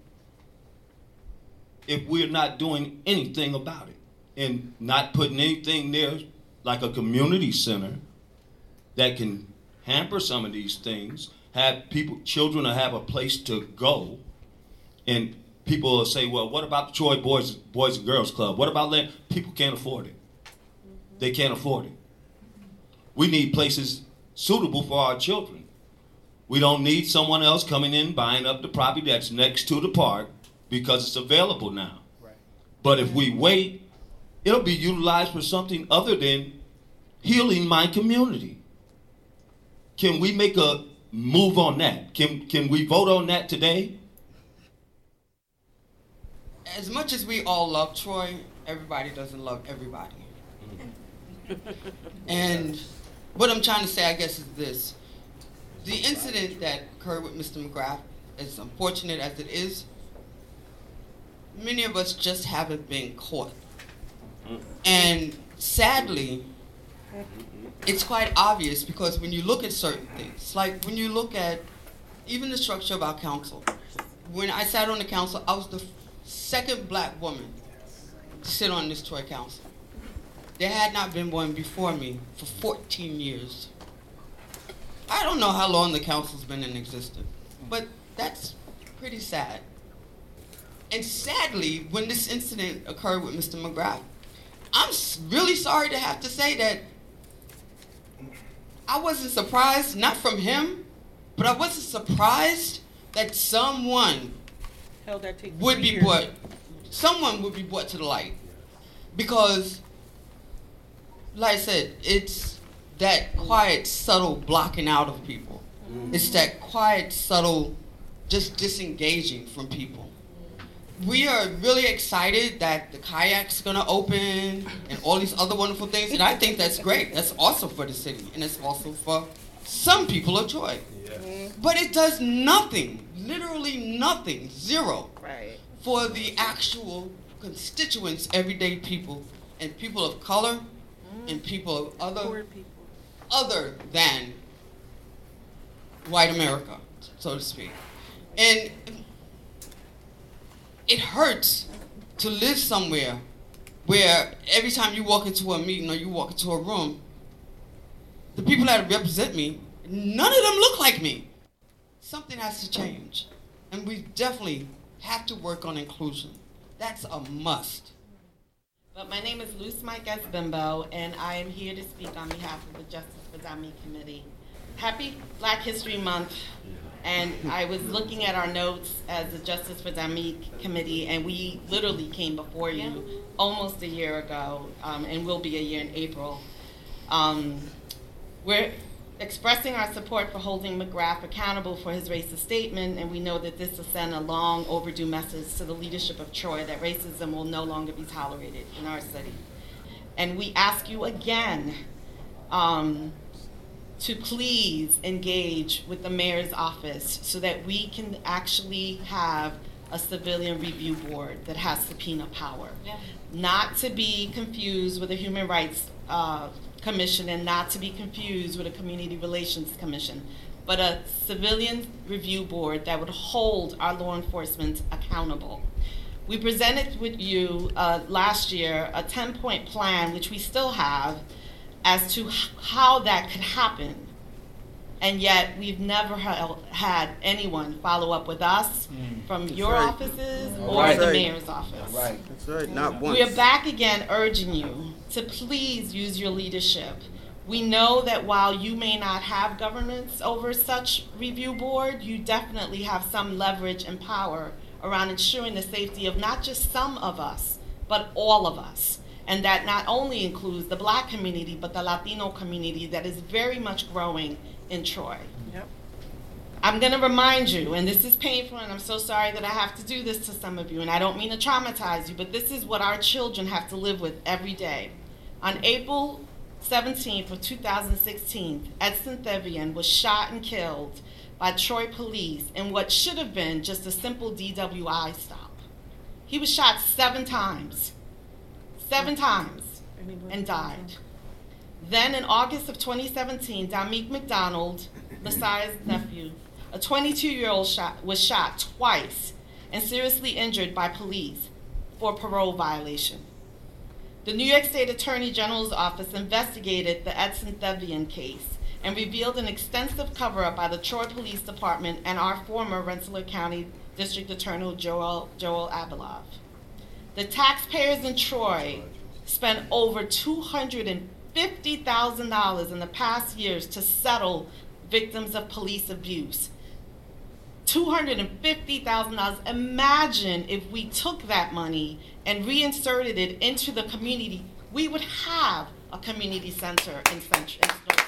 Speaker 6: if we're not doing anything about it and not putting anything there like a community center that can hamper some of these things, have people, children will have a place to go, and people will say, well, what about the Troy Boys Boys and Girls Club? What about that? People can't afford it. They can't afford it. We need places suitable for our children. We don't need someone else coming in buying up the property that's next to the park because it's available now. Right. But if we wait, it'll be utilized for something other than healing my community. Can we make a move on that? Can can we vote on that today?
Speaker 7: As much as we all love Troy, everybody doesn't love everybody. And what I'm trying to say, I guess, is this. The incident that occurred with Mister McGrath, as unfortunate as it is, many of us just haven't been caught. And sadly, it's quite obvious because when you look at certain things, like when you look at even the structure of our council, when I sat on the council, I was the second black woman to sit on this Troy council. There had not been one before me for fourteen years. I don't know how long the council's been in existence, but that's pretty sad. And sadly, when this incident occurred with Mister McGrath, I'm really sorry to have to say that I wasn't surprised, not from him, but I wasn't surprised that someone
Speaker 8: Held that take
Speaker 7: would be
Speaker 8: years.
Speaker 7: brought, someone would be brought to the light. Because, like I said, it's that quiet, subtle blocking out of people. Mm-hmm. It's that quiet, subtle, just disengaging from people. We are really excited that the kayak's gonna open and all these other wonderful things, and I think that's great. That's awesome for the city, and it's also for some people of Troy. Yeah. But it does nothing, literally nothing, zero,
Speaker 8: right,
Speaker 7: for the actual constituents, everyday people, and people of color, mm. and people of other, people. other than white America, so to speak. And it hurts to live somewhere where every time you walk into a meeting or you walk into a room, the people that represent me, none of them look like me. Something has to change. And we definitely have to work on inclusion. That's a must.
Speaker 8: But my name is Luz Marquez Benbow, and I am here to speak on behalf of the Justice for Demiek Committee. Happy Black History Month. And I was looking at our notes as the Justice for Damiq Committee, and we literally came before you almost a year ago, um, and will be a year in April. Um, we're expressing our support for holding McGrath accountable for his racist statement, and we know that this will send a long overdue message to the leadership of Troy that racism will no longer be tolerated in our city. And we ask you again um, to please engage with the mayor's office so that we can actually have a civilian review board that has subpoena power. Yeah. Not to be confused with a human rights uh, commission, and not to be confused with a community relations commission, but a civilian review board that would hold our law enforcement accountable. We presented with you uh, last year a ten-point plan, which we still have, as to how that could happen. And yet we've never ha- had anyone follow up with us mm. from That's your right. offices That's or right. the mayor's office. That's right.
Speaker 9: That's right. Not once.
Speaker 8: We are back again urging you to please use your leadership. We know that while you may not have governance over such review board, you definitely have some leverage and power around ensuring the safety of not just some of us, but all of us. And that not only includes the Black community, but the Latino community that is very much growing in Troy. Yep. I'm going to remind you, and this is painful, and I'm so sorry that I have to do this to some of you, and I don't mean to traumatize you, but this is what our children have to live with every day. On April seventeenth of two thousand sixteen, Edson Thevian was shot and killed by Troy police in what should have been just a simple D W I stop. He was shot seven times. Seven times and died. Then in August of twenty seventeen, Damiq McDonald, Messiah's nephew, a twenty-two-year-old shot, was shot twice and seriously injured by police for parole violation. The New York State Attorney General's office investigated the Edson Thevian case and revealed an extensive cover-up by the Troy Police Department and our former Rensselaer County District Attorney Joel, Joel Abilov. The taxpayers in Troy spent over two hundred fifty thousand dollars in the past years to settle victims of police abuse. two hundred fifty thousand dollars. Imagine if we took that money and reinserted it into the community. We would have a community center in Central.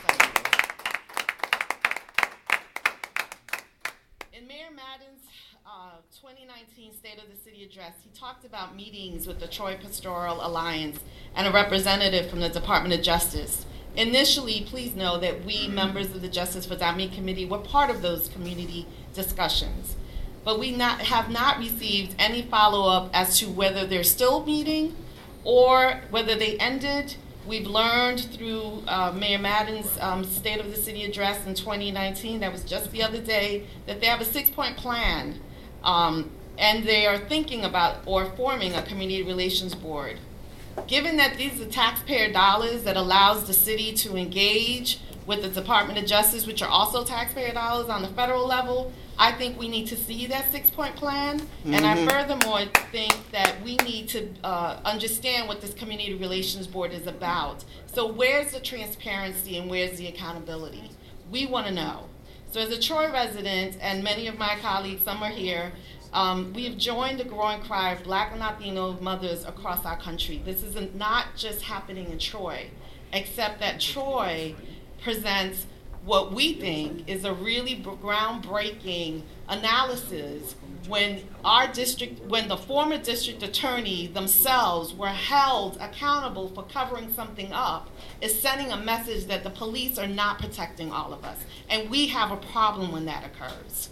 Speaker 8: In Mayor Madden's uh, twenty nineteen State of the City address, he talked about meetings with the Troy Pastoral Alliance and a representative from the Department of Justice. Initially, please know that we, members of the Justice for Damiq Committee, were part of those community discussions. But we not, have not received any follow-up as to whether they're still meeting or whether they ended. We've learned through uh, Mayor Madden's um, State of the City address in twenty nineteen, that was just the other day, that they have a six-point plan, um, and they are thinking about or forming a community relations board. Given that these are taxpayer dollars that allows the city to engage with the Department of Justice, which are also taxpayer dollars on the federal level, I think we need to see that six-point plan. Mm-hmm. And I furthermore think that we need to uh, understand what this community relations board is about. So where's the transparency and where's the accountability? We want to know. So as a Troy resident, and many of my colleagues, some are here, Um, we have joined the growing cry of Black and Latino mothers across our country. This is not just happening in Troy, except that Troy presents what we think is a really groundbreaking analysis when our district, when the former district attorney themselves were held accountable for covering something up, is sending a message that the police are not protecting all of us. And we have a problem when that occurs.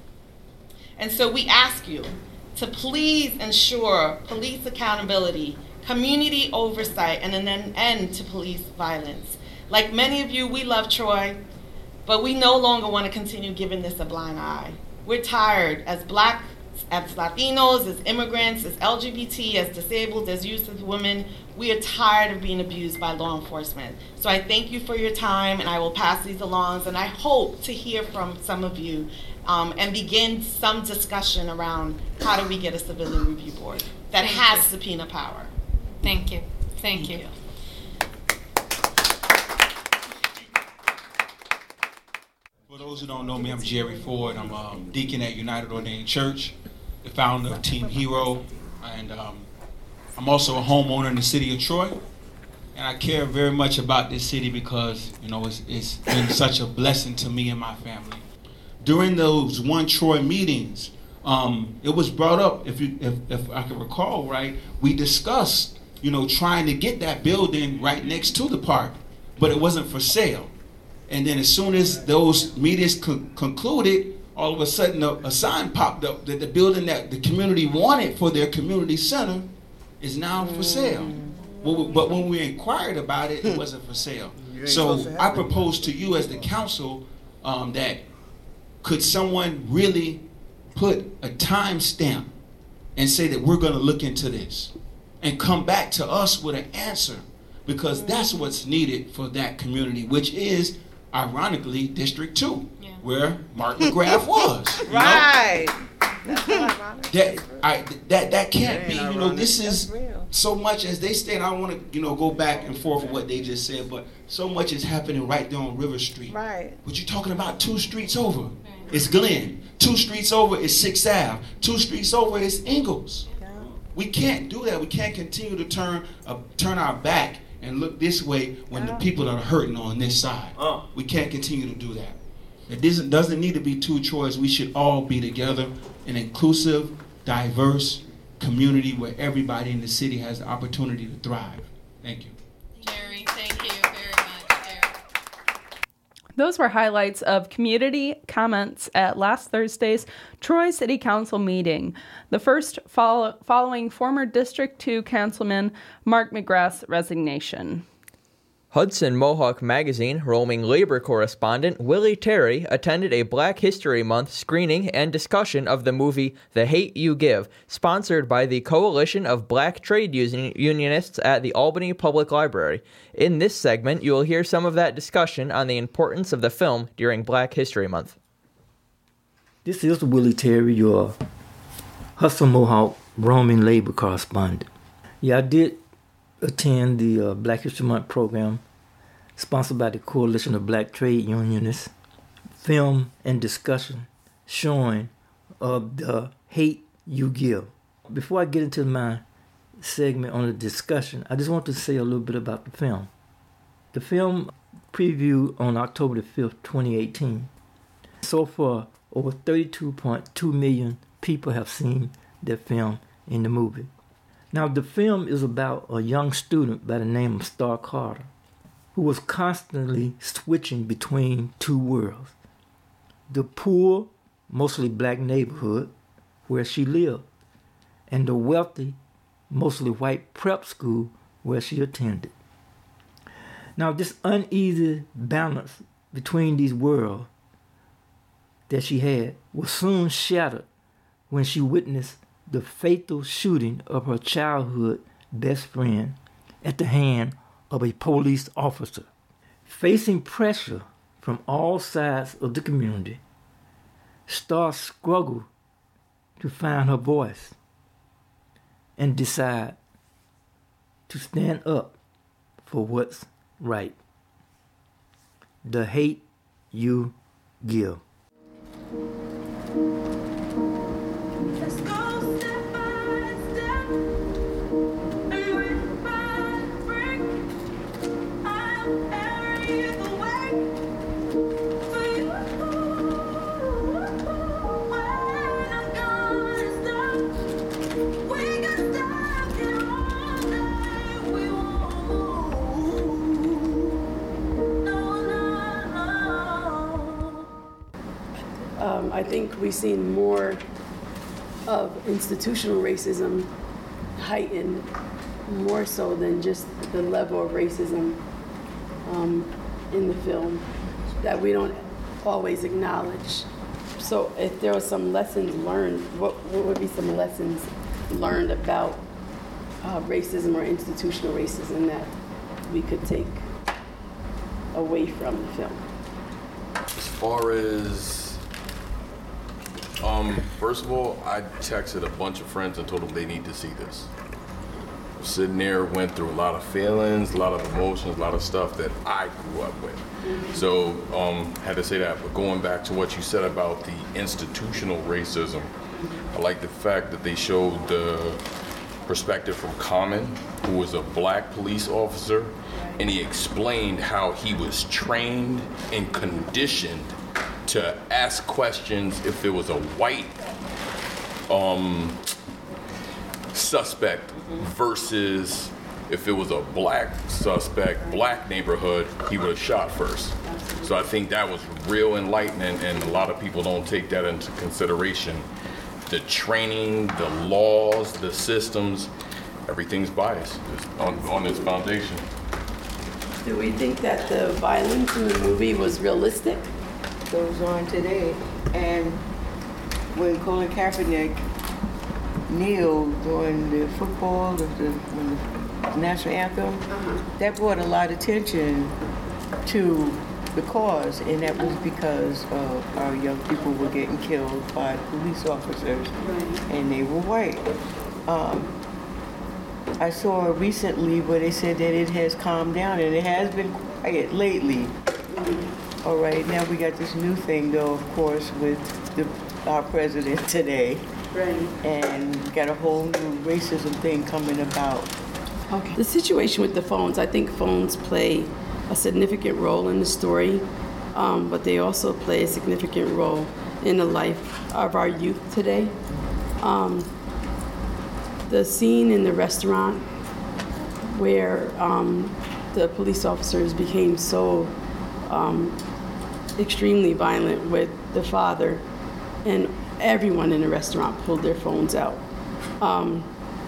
Speaker 8: And so we ask you to please ensure police accountability, community oversight, and an end to police violence. Like many of you, we love Troy, but we no longer want to continue giving this a blind eye. We're tired as Black, as Latinos, as immigrants, as L G B T, as disabled, as youth, as women. We are tired of being abused by law enforcement. So I thank you for your time, and I will pass these along, and I hope to hear from some of you Um, and begin some discussion around how do we get a civilian review board that Thank has you. subpoena power.
Speaker 10: Thank you. Thank, Thank you. you.
Speaker 6: For those
Speaker 9: those who don't know me, I'm Jerry Ford. I'm a deacon at United Ordained Church, the founder of Team Hero, and um, I'm also a homeowner in the city of Troy. And I care very much about this city because, you know, it's, it's been such a blessing to me and my family. During those One Troy meetings, um, it was brought up, if, you, if, if I can recall right, we discussed, you know, trying to get that building right next to the park, but it wasn't for sale. And then as soon as those meetings co- concluded, all of a sudden a, a sign popped up that the building that the community wanted for their community center is now for sale. Well, but when we inquired about it, it wasn't for sale. So I propose to you as the council um, that could someone really put a time stamp and say that we're going to look into this and come back to us with an answer, because that's what's needed for that community, which is, ironically, District two, yeah. where Mark McGrath was. You
Speaker 11: right.
Speaker 9: Know? That, I, that that can't be, you know, this is so much as they say, and I don't want to, you know, go back and forth with what they just said, but so much is happening right there on River Street.
Speaker 11: Right.
Speaker 9: But you're talking about two streets over, it's Glenn. Two streets over is sixth Avenue. Two streets over is Ingalls. Yeah. We can't do that. We can't continue to turn uh, turn our back and look this way when yeah. the people are hurting on this side. Uh. We can't continue to do that. It doesn't, doesn't need to be two Troys. We should all be together, an inclusive, diverse community where everybody in the city has the opportunity to thrive. Thank you.
Speaker 10: Jerry, thank you very much, Jerry.
Speaker 1: Those were highlights of community comments at last Thursday's Troy City Council meeting, the first follow- following former District two Councilman Mark McGrath's resignation.
Speaker 2: Hudson Mohawk Magazine roaming labor correspondent Willie Terry attended a Black History Month screening and discussion of the movie The Hate U Give, sponsored by the Coalition of Black Trade Unionists at the Albany Public Library. In this segment, you will hear some of that discussion on the importance of the film during Black History Month.
Speaker 12: This is Willie Terry, your Hudson Mohawk roaming labor correspondent. Yeah, I did attend the uh, Black History Month program sponsored by the Coalition of Black Trade Unionists, film and discussion showing of The Hate U Give. Before I get into my segment on the discussion, I just want to say a little bit about the film. The film previewed on October the fifth, twenty eighteen. So far, over thirty-two point two million people have seen the film in the movie. Now, the film is about a young student by the name of Star Carter, who was constantly switching between two worlds. The poor, mostly black neighborhood where she lived, and the wealthy, mostly white prep school where she attended. Now, this uneasy balance between these worlds that she had was soon shattered when she witnessed the fatal shooting of her childhood best friend at the hand of a police officer. Facing pressure from all sides of the community, Star struggled to find her voice and decide to stand up for what's right. The Hate U Give.
Speaker 13: Um, I think we've seen more of institutional racism heightened, more so than just the level of racism um, in the film that we don't always acknowledge. So if there were some lessons learned, what, what would be some lessons learned about uh, racism or institutional racism that we could take away from the film?
Speaker 14: As far as, um, first of all, I texted a bunch of friends and told them they need to see this. sitting there, went through a lot of feelings, a lot of emotions, a lot of stuff that I grew up with. So um, had to say that. But going back to what you said about the institutional racism, I like the fact that they showed the perspective from Common, who was a black police officer, and he explained how he was trained and conditioned to ask questions if it was a white um, suspect versus if it was a black suspect, black neighborhood, he would have shot first. So I think that was real enlightening, and a lot of people don't take that into consideration. The training, the laws, the systems, everything's biased on, on its foundation.
Speaker 13: Do we think that the violence in the movie was realistic?
Speaker 11: Goes on today, and when Colin Kaepernick kneeled during the football, the, the, the national anthem, uh-huh. that brought a lot of attention to the cause, and that was because uh, our young people were getting killed by police officers, right. and they were white. Um, I saw recently where they said that it has calmed down, and it has been quiet lately. Mm-hmm. All right, now we got this new thing, though, of course, with the, our president today. Right. And got a whole new racism thing coming about.
Speaker 13: Okay. The situation with the phones, I think phones play a significant role in the story, um, but they also play a significant role in the life of our youth today. Um, the scene in the restaurant where um, the police officers became so um, extremely violent with the father, and everyone in the restaurant pulled their phones out. Um,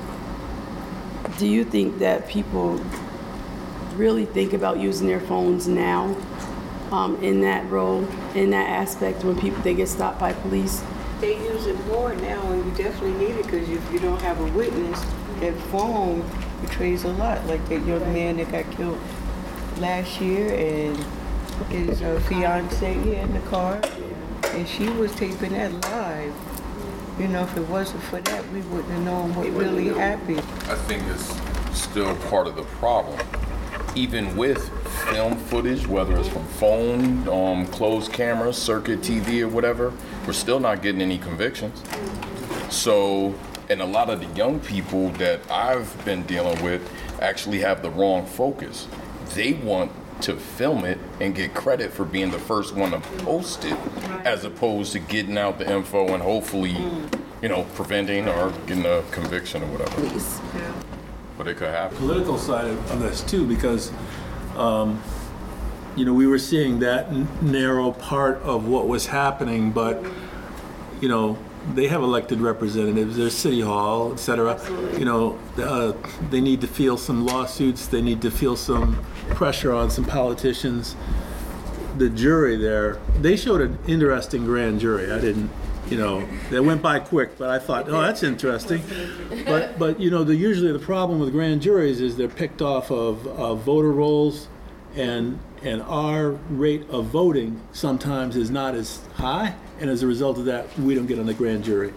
Speaker 13: do you think that people really think about using their phones now um, in that role, in that aspect when people they get stopped by police?
Speaker 11: They use it more now, and you definitely need it because if you don't have a witness, that phone betrays a lot. Like that young man that got killed last year, and his uh, fiance in the car, and she was taping that live. You know, if it wasn't for that, we wouldn't have known what really happened.
Speaker 14: I think it's still part of the problem. Even with film footage, whether it's from phone, um, closed cameras, circuit T V or whatever, we're still not getting any convictions. So, and a lot of the young people that I've been dealing with actually have the wrong focus. They want to film it and get credit for being the first one to post it, as opposed to getting out the info and hopefully, you know, preventing or getting a conviction or whatever.
Speaker 11: Please. Yeah.
Speaker 14: But it could happen.
Speaker 15: Political side of, of this too, because um, you know, we were seeing that n- narrow part of what was happening, but you know, they have elected representatives, there's city hall, et cetera. Absolutely. You know, uh, they need to feel some lawsuits, they need to feel some pressure on some politicians. The jury there, they showed an interesting grand jury. I didn't, you know, they went by quick, but I thought, oh, that's interesting. But, but you know, the, usually the problem with grand juries is they're picked off of uh, voter rolls, and and our rate of voting sometimes is not as high, and as a result of that, we don't get on the grand jury.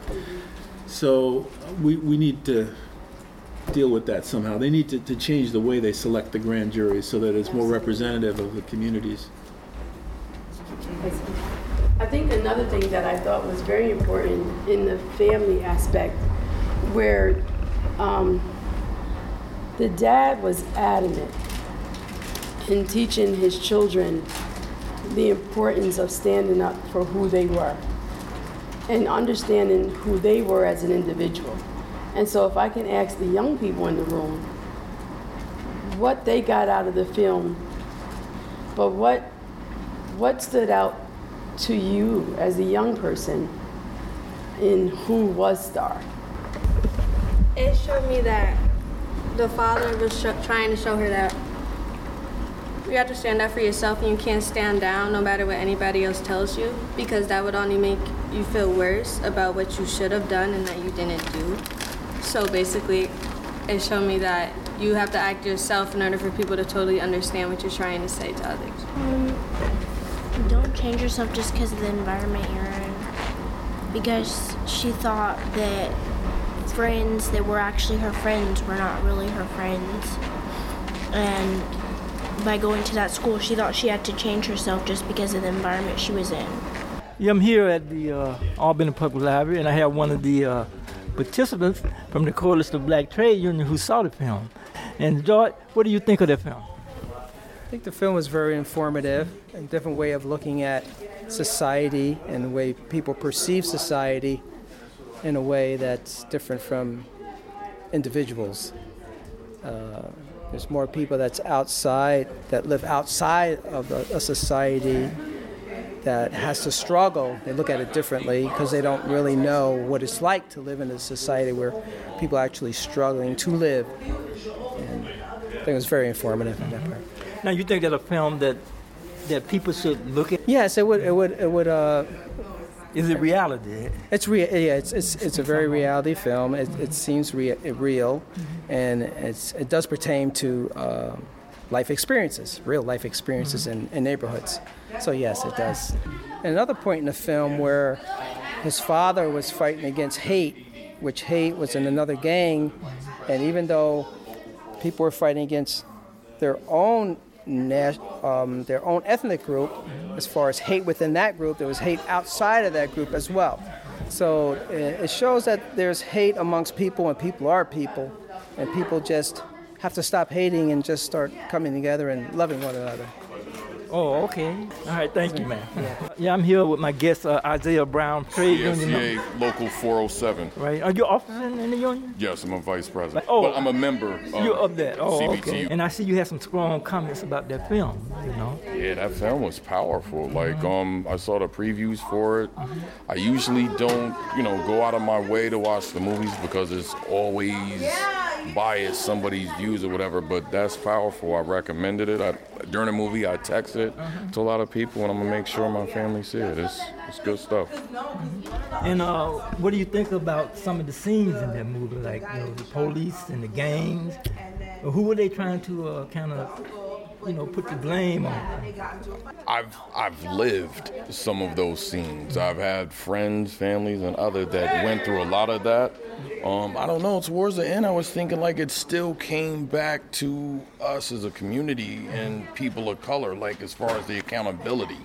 Speaker 15: So we we need to deal with that somehow. They need to, to change the way they select the grand juries so that it's more representative of the communities.
Speaker 13: I think another thing that I thought was very important in the family aspect, where um, the dad was adamant in teaching his children the importance of standing up for who they were and understanding who they were as an individual. And so if I can ask the young people in the room what they got out of the film, but what what stood out to you as a young person in who was Star?
Speaker 16: It showed me that the father was sh- trying to show her that you have to stand up for yourself, and you can't stand down no matter what anybody else tells you, because that would only make you feel worse about what you should have done and that you didn't do. So basically, it showed me that you have to act yourself in order for people to totally understand what you're trying to say to others.
Speaker 17: Um, don't change yourself just because of the environment you're in. Because she thought that friends that were actually her friends were not really her friends. And by going to that school, she thought she had to change herself just because of the environment she was in.
Speaker 12: Yeah, I'm here at the uh, Albany Public Library, and I have one of the uh, participants from the Coalition of Black Trade Union who saw the film. And George, what do you think of that film?
Speaker 18: I think the film was very informative, a different way of looking at society and the way people perceive society in a way that's different from individuals. Uh, there's more people that's outside, that live outside of a, a society that has to struggle. They look at it differently because they don't really know what it's like to live in a society where people are actually struggling to live. And I think it was very informative in that part.
Speaker 12: Now, you think that a film that that people should look at?
Speaker 18: Yes, it would. It would. It would. Uh,
Speaker 12: Is it reality?
Speaker 18: It's real. Yeah, it's it's it's a very reality film. It it seems rea- real, and it's it does pertain to uh, life experiences, real life experiences in, in neighborhoods. So yes, it does. And another point in the film where his father was fighting against hate, which hate was in another gang, and even though people were fighting against their own Um, their own ethnic group, as far as hate within that group, there was hate outside of that group as well. So it shows that there's hate amongst people, and people are people, and people just have to stop hating and just start coming together and loving one another.
Speaker 12: Oh, okay. All right, thank you, man. Yeah, yeah I'm here with my guest, uh, Isaiah Brown, Trade
Speaker 14: C F C A
Speaker 12: Union.
Speaker 14: Local four oh seven.
Speaker 12: Right. Are you officer in, in the union?
Speaker 14: Yes, I'm a vice president.
Speaker 12: Oh,
Speaker 14: but I'm a member of
Speaker 12: You're of that. Oh,
Speaker 14: C B T U.
Speaker 12: okay. And I see you have some strong comments about that film, you know.
Speaker 14: Yeah, that film was powerful. Like, um, I saw the previews for it. I usually don't, you know, go out of my way to watch the movies because it's always biased, somebody's views or whatever, but that's powerful. I recommended it. I, during the movie, I texted it uh-huh. to a lot of people, and I'm going to make sure my family see it. It's, it's good stuff.
Speaker 12: Mm-hmm. And uh, what do you think about some of the scenes in that movie, like, you know, the police and the gangs? Or who were they trying to uh, kind of, you know, put the blame on?
Speaker 14: I've I've lived some of those scenes. I've had friends, families, and others that went through a lot of that. Um, I don't know, towards the end I was thinking like it still came back to us as a community and people of color, like as far as the accountability.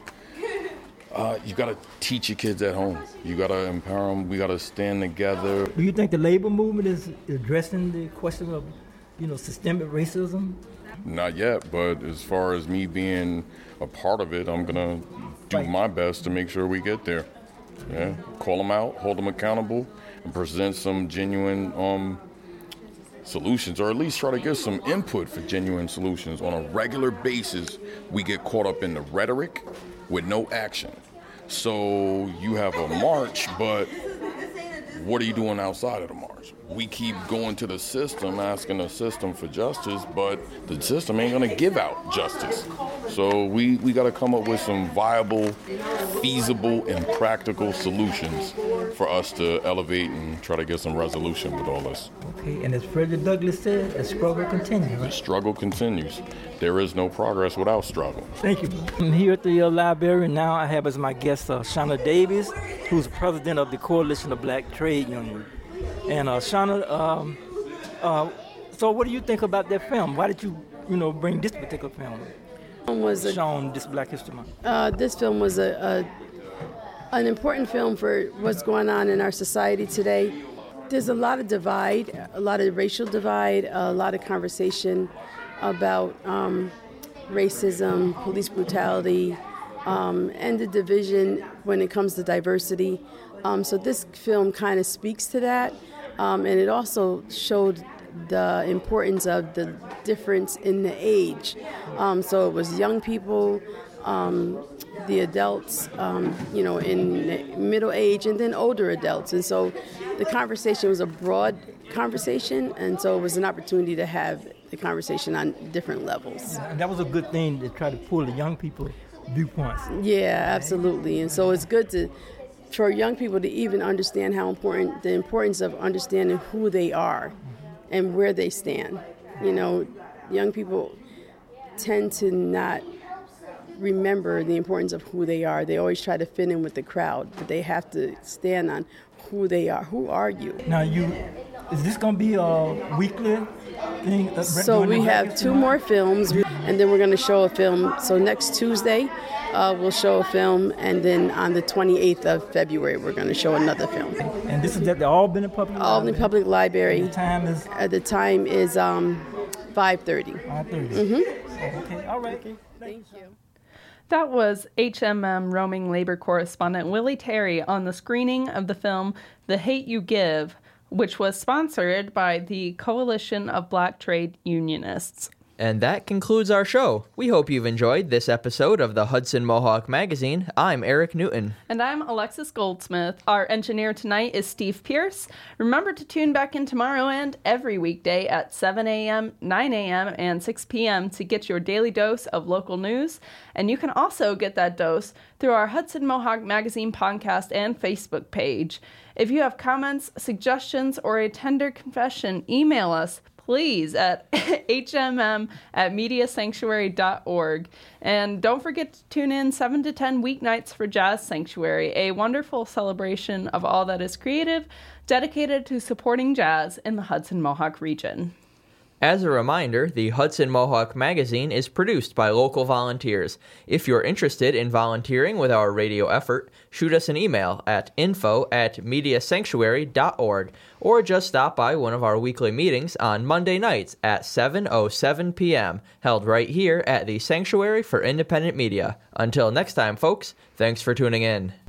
Speaker 14: Uh, you got to teach your kids at home. You got to empower them. We got to stand together.
Speaker 12: Do you think the labor movement is addressing the question of, you know, systemic racism?
Speaker 14: Not yet, but as far as me being a part of it, I'm going to do right. my best to make sure we get there. Yeah, call them out, hold them accountable, and present some genuine um, solutions, or at least try to give some input for genuine solutions. On a regular basis, we get caught up in the rhetoric with no action. So you have a march, but what are you doing outside of the march? We keep going to the system, asking the system for justice, but the system ain't gonna give out justice. So we, we gotta come up with some viable, feasible, and practical solutions for us to elevate and try to get some resolution with all this.
Speaker 12: Okay, and as Frederick Douglass said, the struggle continues. Right?
Speaker 14: The struggle continues. There is no progress without struggle.
Speaker 12: Thank you. I'm here at the uh, library, and now I have as my guest uh, Shauna Davis, who's president of the Coalition of Black Trade Union. And uh, Shauna, um, uh, so what do you think about that film? Why did you, you know, bring this particular film?
Speaker 13: Was a,
Speaker 12: shown this Black History Month.
Speaker 13: Uh, this film was a, a an important film for what's going on in our society today. There's a lot of divide, a lot of racial divide, a lot of conversation about um, racism, police brutality, um, and the division when it comes to diversity. Um, so this film kind of speaks to that, um, and it also showed the importance of the difference in the age. Um, so it was young people, um, the adults, um, you know, in middle age, and then older adults. And so the conversation was a broad conversation, and so it was an opportunity to have the conversation on different levels.
Speaker 12: And that was a good thing to try to pull the young people viewpoints.
Speaker 13: Yeah, absolutely. And so it's good to for young people to even understand how important, the importance of understanding who they are and where they stand. You know, young people tend to not remember the importance of who they are. They always try to fit in with the crowd, but they have to stand on who they are. Who are you?
Speaker 12: Now, you is this going to be a weekly thing? Uh,
Speaker 13: So
Speaker 12: during
Speaker 13: we
Speaker 12: the
Speaker 13: have
Speaker 12: Black
Speaker 13: two
Speaker 12: History
Speaker 13: more
Speaker 12: Month?
Speaker 13: films, and then we're going to show a film. So next Tuesday, uh, we'll show a film, and then on the twenty-eighth of February, we're going to show another film.
Speaker 12: And this is at the Albany Public
Speaker 13: Albany
Speaker 12: Library?
Speaker 13: Public Library.
Speaker 12: And the time is?
Speaker 13: Uh, the time is um, five thirty.
Speaker 12: five thirty.
Speaker 13: Mm-hmm.
Speaker 12: Okay, all right.
Speaker 13: Thank you.
Speaker 1: That was H M M roaming labor correspondent Willie Terry on the screening of the film The Hate U Give, which was sponsored by the Coalition of Black Trade Unionists.
Speaker 2: And that concludes our show. We hope you've enjoyed this episode of the Hudson Mohawk Magazine. I'm Eric Newton.
Speaker 1: And I'm Alexis Goldsmith. Our engineer tonight is Steve Pierce. Remember to tune back in tomorrow and every weekday at seven a.m., nine a.m., and six p.m. to get your daily dose of local news. And you can also get that dose through our Hudson Mohawk Magazine podcast and Facebook page. If you have comments, suggestions, or a tender confession, email us, please, at h m m at media sanctuary dot org. And don't forget to tune in seven to ten weeknights for Jazz Sanctuary, a wonderful celebration of all that is creative, dedicated to supporting jazz in the Hudson Mohawk region.
Speaker 2: As a reminder, the Hudson Mohawk Magazine is produced by local volunteers. If you're interested in volunteering with our radio effort, shoot us an email at info at media sanctuary dot org or just stop by one of our weekly meetings on Monday nights at seven oh seven p.m., held right here at the Sanctuary for Independent Media. Until next time, folks, thanks for tuning in.